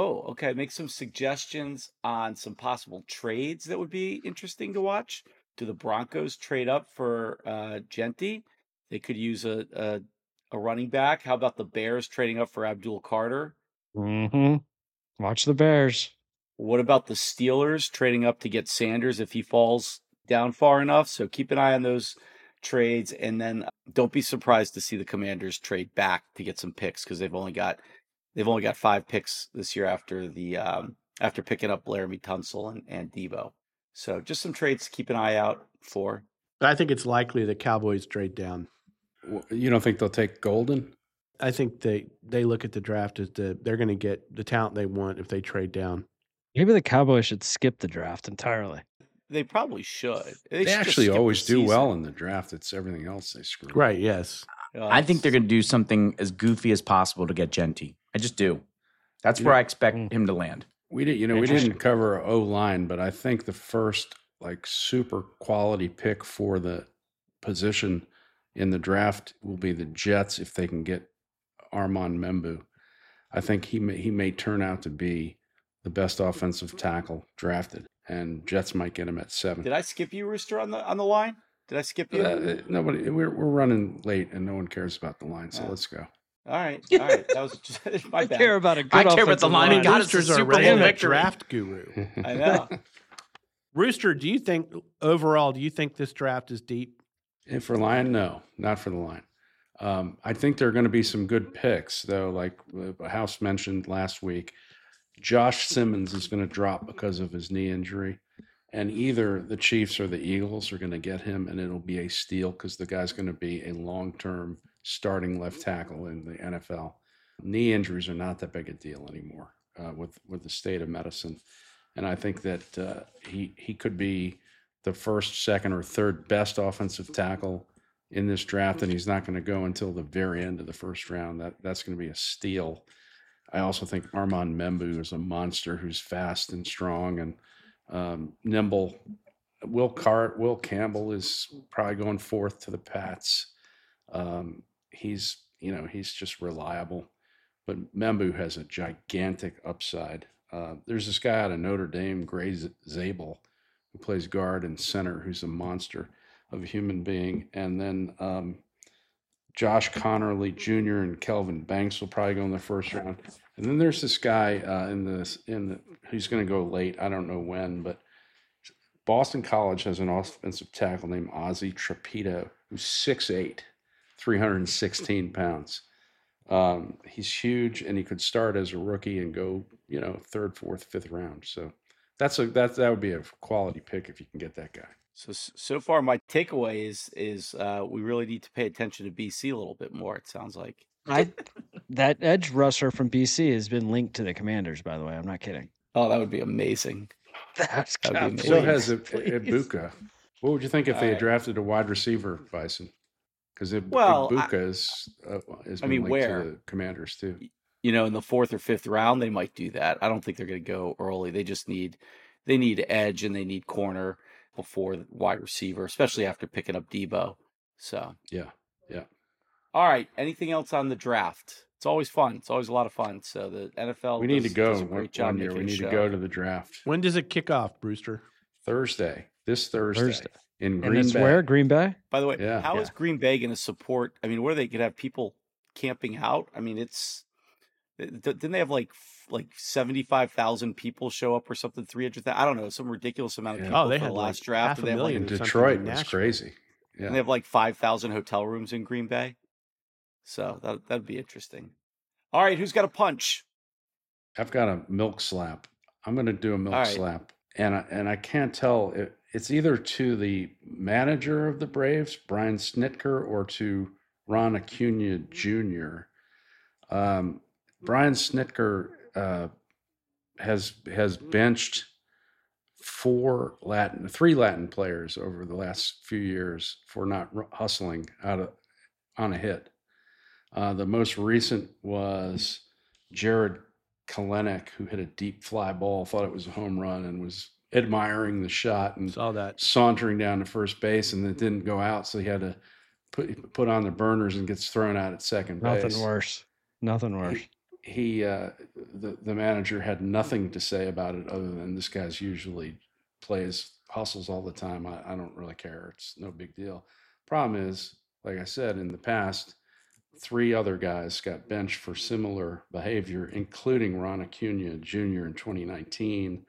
some suggestions on some possible trades that would be interesting to watch. Do the Broncos trade up for Gentry? They could use a running back. How about the Bears trading up for Abdul Carter? Mm-hmm. Watch the Bears. What about the Steelers trading up to get Sanders if he falls down far enough? So keep an eye on those trades, and then don't be surprised to see the Commanders trade back to get some picks, because they've only got 5 picks this year after picking up Laramie Tunsil and Debo. So just some trades to keep an eye out for. I think it's likely the Cowboys trade down. You don't think they'll take Golden? I think they look at the draft as they're going to get the talent they want if they trade down. Maybe the Cowboys should skip the draft entirely. They probably should. They actually always do well in the draft. It's everything else they screw. Right, yes. I think they're going to do something as goofy as possible to get Gentry. I just do. That's where I expect him to land. We didn't cover O-line, but I think the first super quality pick for the position in the draft will be the Jets if they can get Armand Membu. I think he may turn out to be the best offensive tackle drafted, and Jets might get him at 7. Did I skip you, Rooster, on the line? Did I skip you? Nobody. We're running late, and no one cares about the line. So let's go. All right. That was just my bad. I care about the line. I mean, Roosters are a draft guru. I know. Rooster, do you think this draft is deep? And for Lion, no, not for the line. I think there are going to be some good picks, though. Like House mentioned last week, Josh Simmons is going to drop because of his knee injury. And either the Chiefs or the Eagles are going to get him, and it'll be a steal because the guy's going to be a long-term starting left tackle in the NFL. Knee injuries are not that big a deal anymore with the state of medicine. And I think that he could be the first, second, or third best offensive tackle in this draft, and he's not going to go until the very end of the first round. That's going to be a steal. I also think Armand Membu is a monster who's fast and strong and nimble. Will Campbell is probably going fourth to the Pats. He's just reliable, but Membu has a gigantic upside. There's this guy out of Notre Dame, Gray Zabel, who plays guard and center, who's a monster of a human being. And then Josh Connerly Jr. and Kelvin Banks will probably go in the first round. And then there's this guy who's going to go late. I don't know when, but Boston College has an offensive tackle named Ozzie Trapito, who's 6'8", 316 pounds. He's huge, and he could start as a rookie and go, third, fourth, fifth round. So that would be a quality pick if you can get that guy. So far, my takeaway is we really need to pay attention to BC a little bit more. It sounds like that edge rusher from BC has been linked to the Commanders. By the way, I'm not kidding. Oh, that would be amazing. That would be amazing. So has Ibuka. What would you think if they had drafted a wide receiver, Bison? Because Ibuka is linked to the Commanders too. In the fourth or fifth round, they might do that. I don't think they're going to go early. They need edge and they need corner. before the wide receiver, especially after picking up Debo. So Yeah. All right. Anything else on the draft? It's always fun. It's always a lot of fun. So the NFL We need to go does a great job one year. making We a need show. to go to the draft. When does it kick off, Brewster? This Thursday. In And Green it's Bay. where? Green Bay? By the way, Yeah. how is Green Bay going to support? I mean, what are they going to have people camping out? I mean, didn't they have like 75,000 people show up or something? 300,000? I don't know, some ridiculous amount of Yeah. people Oh, they for had the last like draft. And they have like, In 500,000 or something Detroit in was Nashville. crazy. and Yeah. they have like 5,000 hotel rooms in Green Bay. So that'd be interesting. All right, who's got a punch? I've got a milk slap. I'm going to do a milk All right. slap, and I can't tell. It's either to the manager of the Braves, Brian Snitker, or to Ron Acuna Jr. Brian Snitker has benched three Latin players over the last few years for not hustling on a hit. The most recent was Jared Kelenic, who hit a deep fly ball, thought it was a home run, and was admiring the shot and Saw that. sauntering down to first base, and it didn't go out, so he had to put on the burners and gets thrown out at second base. Nothing worse. The manager had nothing to say about it other than this guy's usually hustles all the time. I don't really care. It's no big deal. Problem is, like I said, in the past, 3 other guys got benched for similar behavior, including Ron Acuna Jr. in 2019.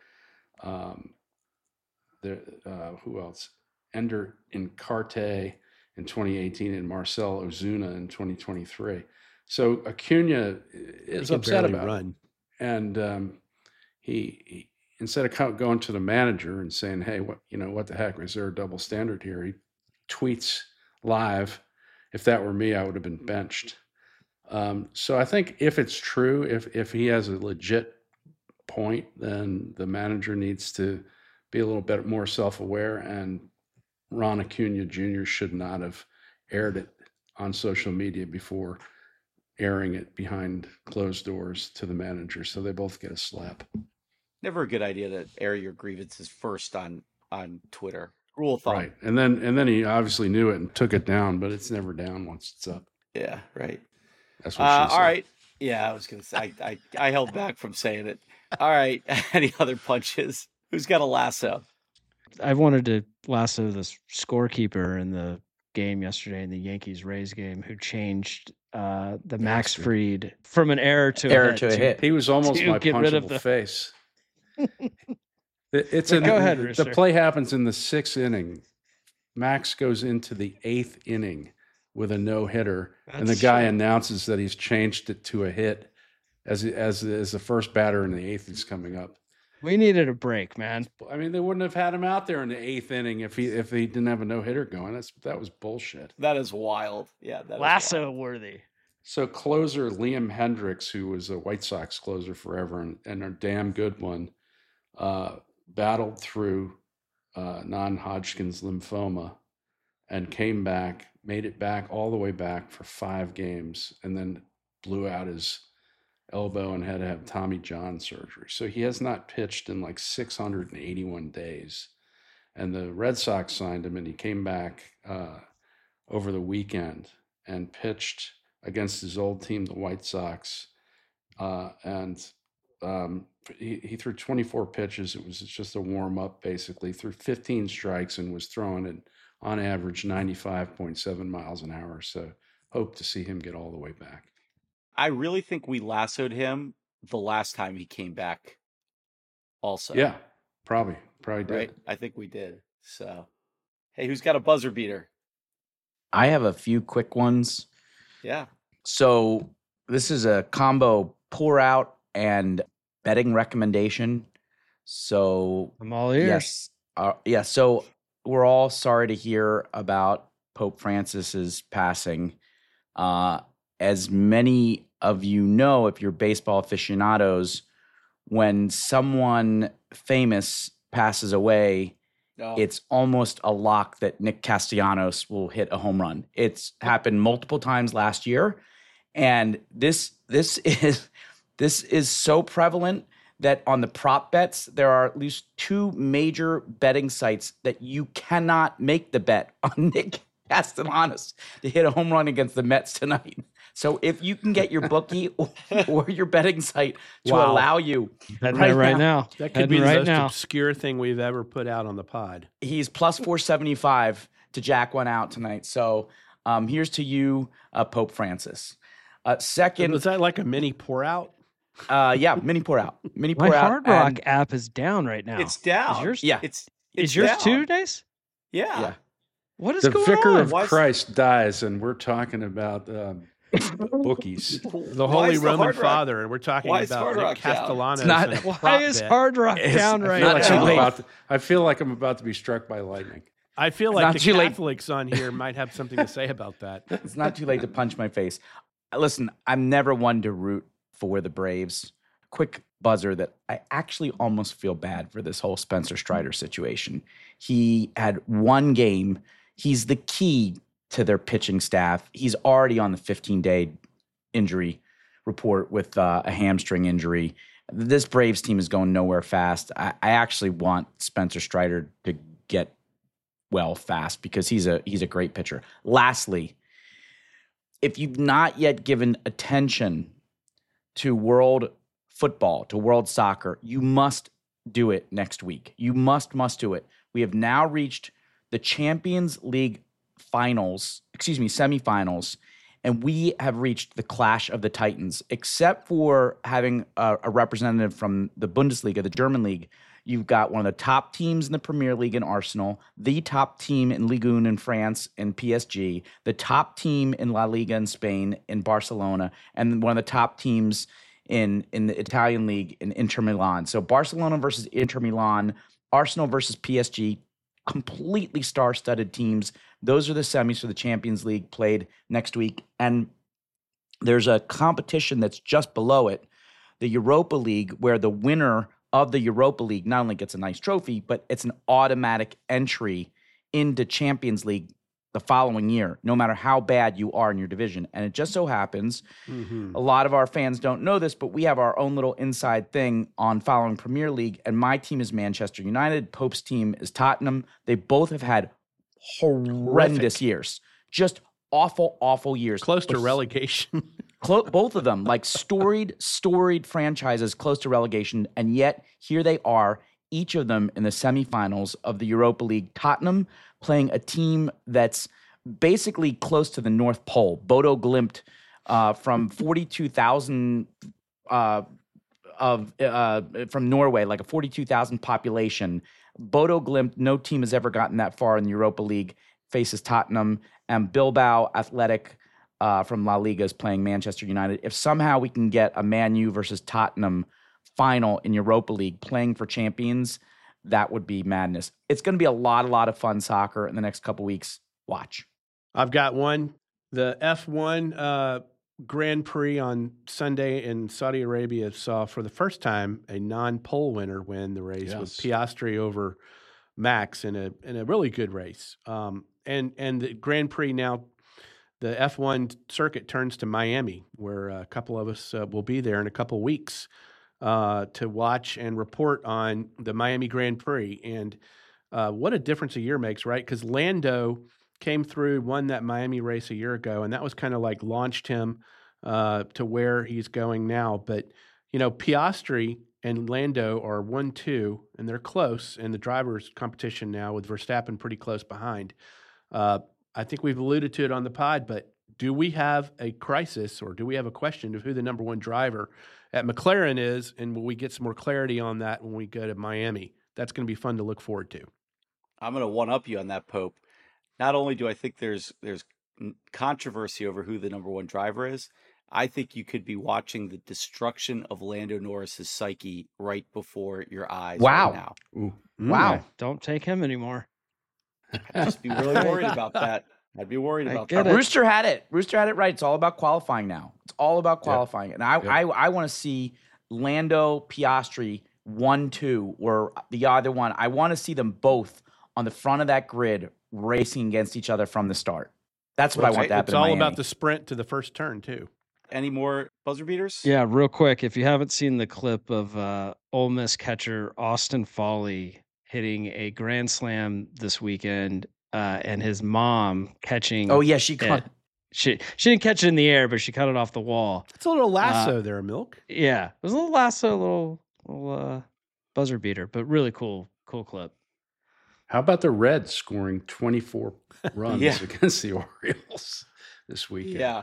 Who else? Ender Incarte in 2018 and Marcel Ozuna in 2023. So Acuna is upset about run. it. And he instead of going to the manager and saying, "Hey, what the heck? Is there a double standard here?" He tweets live, "If that were me, I would have been benched." So I think if it's true, if he has a legit point, then the manager needs to be a little bit more self-aware, and Ron Acuna Jr. should not have aired it on social media before airing it behind closed doors to the manager. So they both get a slap. Never a good idea to air your grievances first on Twitter. Rule of thumb. Right. And then he obviously knew it and took it down, but it's never down once it's up. Yeah, right. That's what she said. All right. Yeah, I was going to say, I held back from saying it. All right. Any other punches? Who's got a lasso? I wanted to lasso the scorekeeper in the game yesterday, in the Yankees-Rays game, who changed the Max Fried from an error to a hit. He was almost my get rid of punchable the face. Go ahead, Rooster. The play happens in the 6th inning. Max goes into the 8th inning with a no-hitter, and the guy announces that he's changed it to a hit as the first batter in the 8th is coming up. We needed a break, man. I mean, they wouldn't have had him out there in the 8th inning if he didn't have a no-hitter going. That was bullshit. That is wild. Yeah, that lasso is wild. worthy. So closer Liam Hendricks, who was a White Sox closer forever and a damn good one, battled through non-Hodgkin's lymphoma and came back, made it back all the way back for 5 games, and then blew out his elbow and had to have Tommy John surgery. So he has not pitched in like 681 days. And the Red Sox signed him, and he came back over the weekend and pitched against his old team, the White Sox. He threw 24 pitches. It was just a warm-up, basically. Threw 15 strikes and was throwing it on average 95.7 miles an hour. So hope to see him get all the way back. I really think we lassoed him the last time he came back also. Yeah, probably did. Right? I think we did. So, hey, who's got a buzzer beater? I have a few quick ones. Yeah. So this is a combo pour out and betting recommendation. So I'm all ears. Yes. So we're all sorry to hear about Pope Francis's passing. As many of you know, if you're baseball aficionados, when someone famous passes away, it's almost a lock that Nick Castellanos will hit a home run. It's happened multiple times last year, and this is so prevalent that on the prop bets, there are at least 2 major betting sites that you cannot make the bet on Nick Castellanos to hit a home run against the Mets tonight. So if you can get your bookie or your betting site to allow you right now. That could be the most obscure thing we've ever put out on the pod. He's plus 475 to jack one out tonight. So here's to you, Pope Francis. Second, was that like a mini pour out? Yeah, mini pour out. My Hard Rock app is down right now. It's down. Is yours? Yeah, is yours down. 2 days? Yeah. What is the going on? Vicar of Christ dies, and we're talking about bookies. The Holy Roman Father, and we're talking about Nick Castellanos. Why is Hard Rock down right now? I feel like I'm about to be struck by lightning. I feel like the Catholics on here might have something to say about that. It's not too late to punch my face. Listen, I'm never one to root for the Braves. Quick buzzer that I actually almost feel bad for this whole Spencer Strider situation. He had one game. He's the key to their pitching staff. He's already on the 15-day injury report with a hamstring injury. This Braves team is going nowhere fast. I actually want Spencer Strider to get well fast because he's a great pitcher. Lastly, if you've not yet given attention to world football, to world soccer, you must do it next week. You must do it. We have now reached the Champions League semifinals, and we have reached the clash of the Titans. Except for having a representative from the Bundesliga, the German league, you've got one of the top teams in the Premier League in Arsenal, the top team in Ligue 1 in France in PSG, the top team in La Liga in Spain in Barcelona, and one of the top teams in the Italian league in Inter Milan. So Barcelona versus Inter Milan, Arsenal versus PSG, completely star-studded teams. Those are the semis for the Champions League played next week. And there's a competition that's just below it, the Europa League, where the winner of the Europa League not only gets a nice trophy, but it's an automatic entry into Champions League the following year, no matter how bad you are in your division. And it just so happens, a lot of our fans don't know this, but we have our own little inside thing on following Premier League, and my team is Manchester United. Pope's team is Tottenham. They both have had horrendous years, just awful years. Close to relegation. Both of them, like storied franchises close to relegation, and yet here they are, each of them in the semifinals of the Europa League. Tottenham playing a team that's basically close to the North Pole. Bodo Glimt, from 42,000 from Norway, like a 42,000 population. Bodo Glimt, no team has ever gotten that far in the Europa League, faces Tottenham, and Bilbao Athletic from La Liga is playing Manchester United. If somehow we can get a Man U versus Tottenham final in Europa League playing for champions, that would be madness. It's going to be a lot of fun soccer in the next couple weeks. Watch. I've got one. The F1 Grand Prix on Sunday in Saudi Arabia saw for the first time a non-pole winner win the race with Piastri over Max in a really good race. And the Grand Prix now, the F1 circuit turns to Miami, where a couple of us will be there in a couple weeks to watch and report on the Miami Grand Prix. And what a difference a year makes, right? Because Lando came through, won that Miami race a year ago, and that was kind of like launched him to where he's going now. But, Piastri and Lando are 1-2, and they're close in the drivers' competition now with Verstappen pretty close behind. I think we've alluded to it on the pod, but do we have a crisis or do we have a question of who the number one driver at McLaren is, and will we get some more clarity on that when we go to Miami? That's going to be fun to look forward to. I'm going to one-up you on that, Pope. Not only do I think there's controversy over who the number one driver is, I think you could be watching the destruction of Lando Norris's psyche right before your eyes right now. Ooh. Wow. Don't take him anymore. I'd just be really worried about that. I'd be worried about that. Rooster had it right. It's all about qualifying now. It's all about qualifying. And I want to see Lando, Piastri 1-2 or the other one. I want to see them both on the front of that grid racing against each other from the start. That's what I want to happen. It's all about the sprint to the first turn too. Any more buzzer beaters? Yeah, real quick. If you haven't seen the clip of Ole Miss catcher Austin Foley hitting a grand slam this weekend, and his mom catching. Oh yeah, she caught. She didn't catch it in the air, but she cut it off the wall. It's a little lasso there, Milk. Yeah, it was a little lasso, little buzzer beater, but really cool clip. How about the Reds scoring 24 runs Yeah. against the Orioles this weekend? Yeah.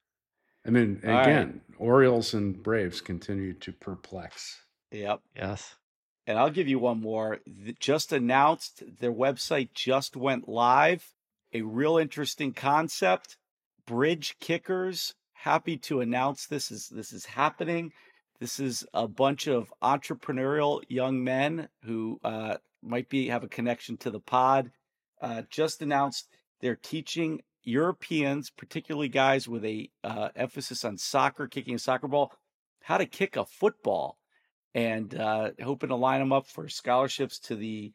I mean, All again, Orioles and Braves continue to perplex. Yep. Yes. And I'll give you one more. Just announced, their website just went live. A real interesting concept. Bridge kickers. Happy to announce this is happening. This is a bunch of entrepreneurial young men who might have a connection to the pod. Just announced they're teaching Europeans, particularly guys with a emphasis on soccer, kicking a soccer ball, how to kick a football, and hoping to line them up for scholarships to the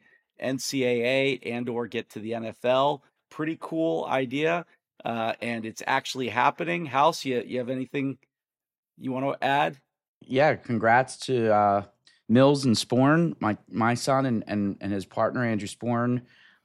NCAA and or get to the NFL. Pretty cool idea, and it's actually happening. House, you have anything you want to add? Yeah, congrats to Mills and Sporn, my son and his partner Andrew Sporn,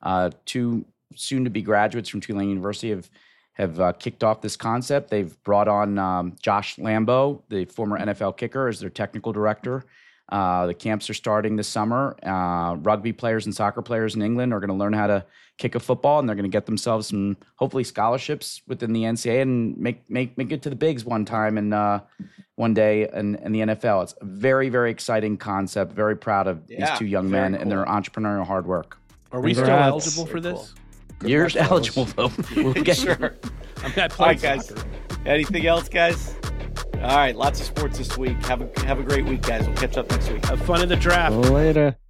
two soon-to-be graduates from Tulane University have kicked off this concept. They've brought on Josh Lambo, the former NFL kicker, as their technical director. The camps are starting this summer. Rugby players and soccer players in England are going to learn how to kick a football, and they're going to get themselves some, hopefully, scholarships within the NCAA and make it to the bigs one time and one day in the NFL. It's a very, very exciting concept. Very proud of these two young men and their entrepreurial hard work. Are we still eligible for this? You're eligible, though. We'll get Sure. I All right, guys. Anything else, guys? All right, lots of sports this week. Have a great week, guys. We'll catch up next week. Have fun in the draft. Later.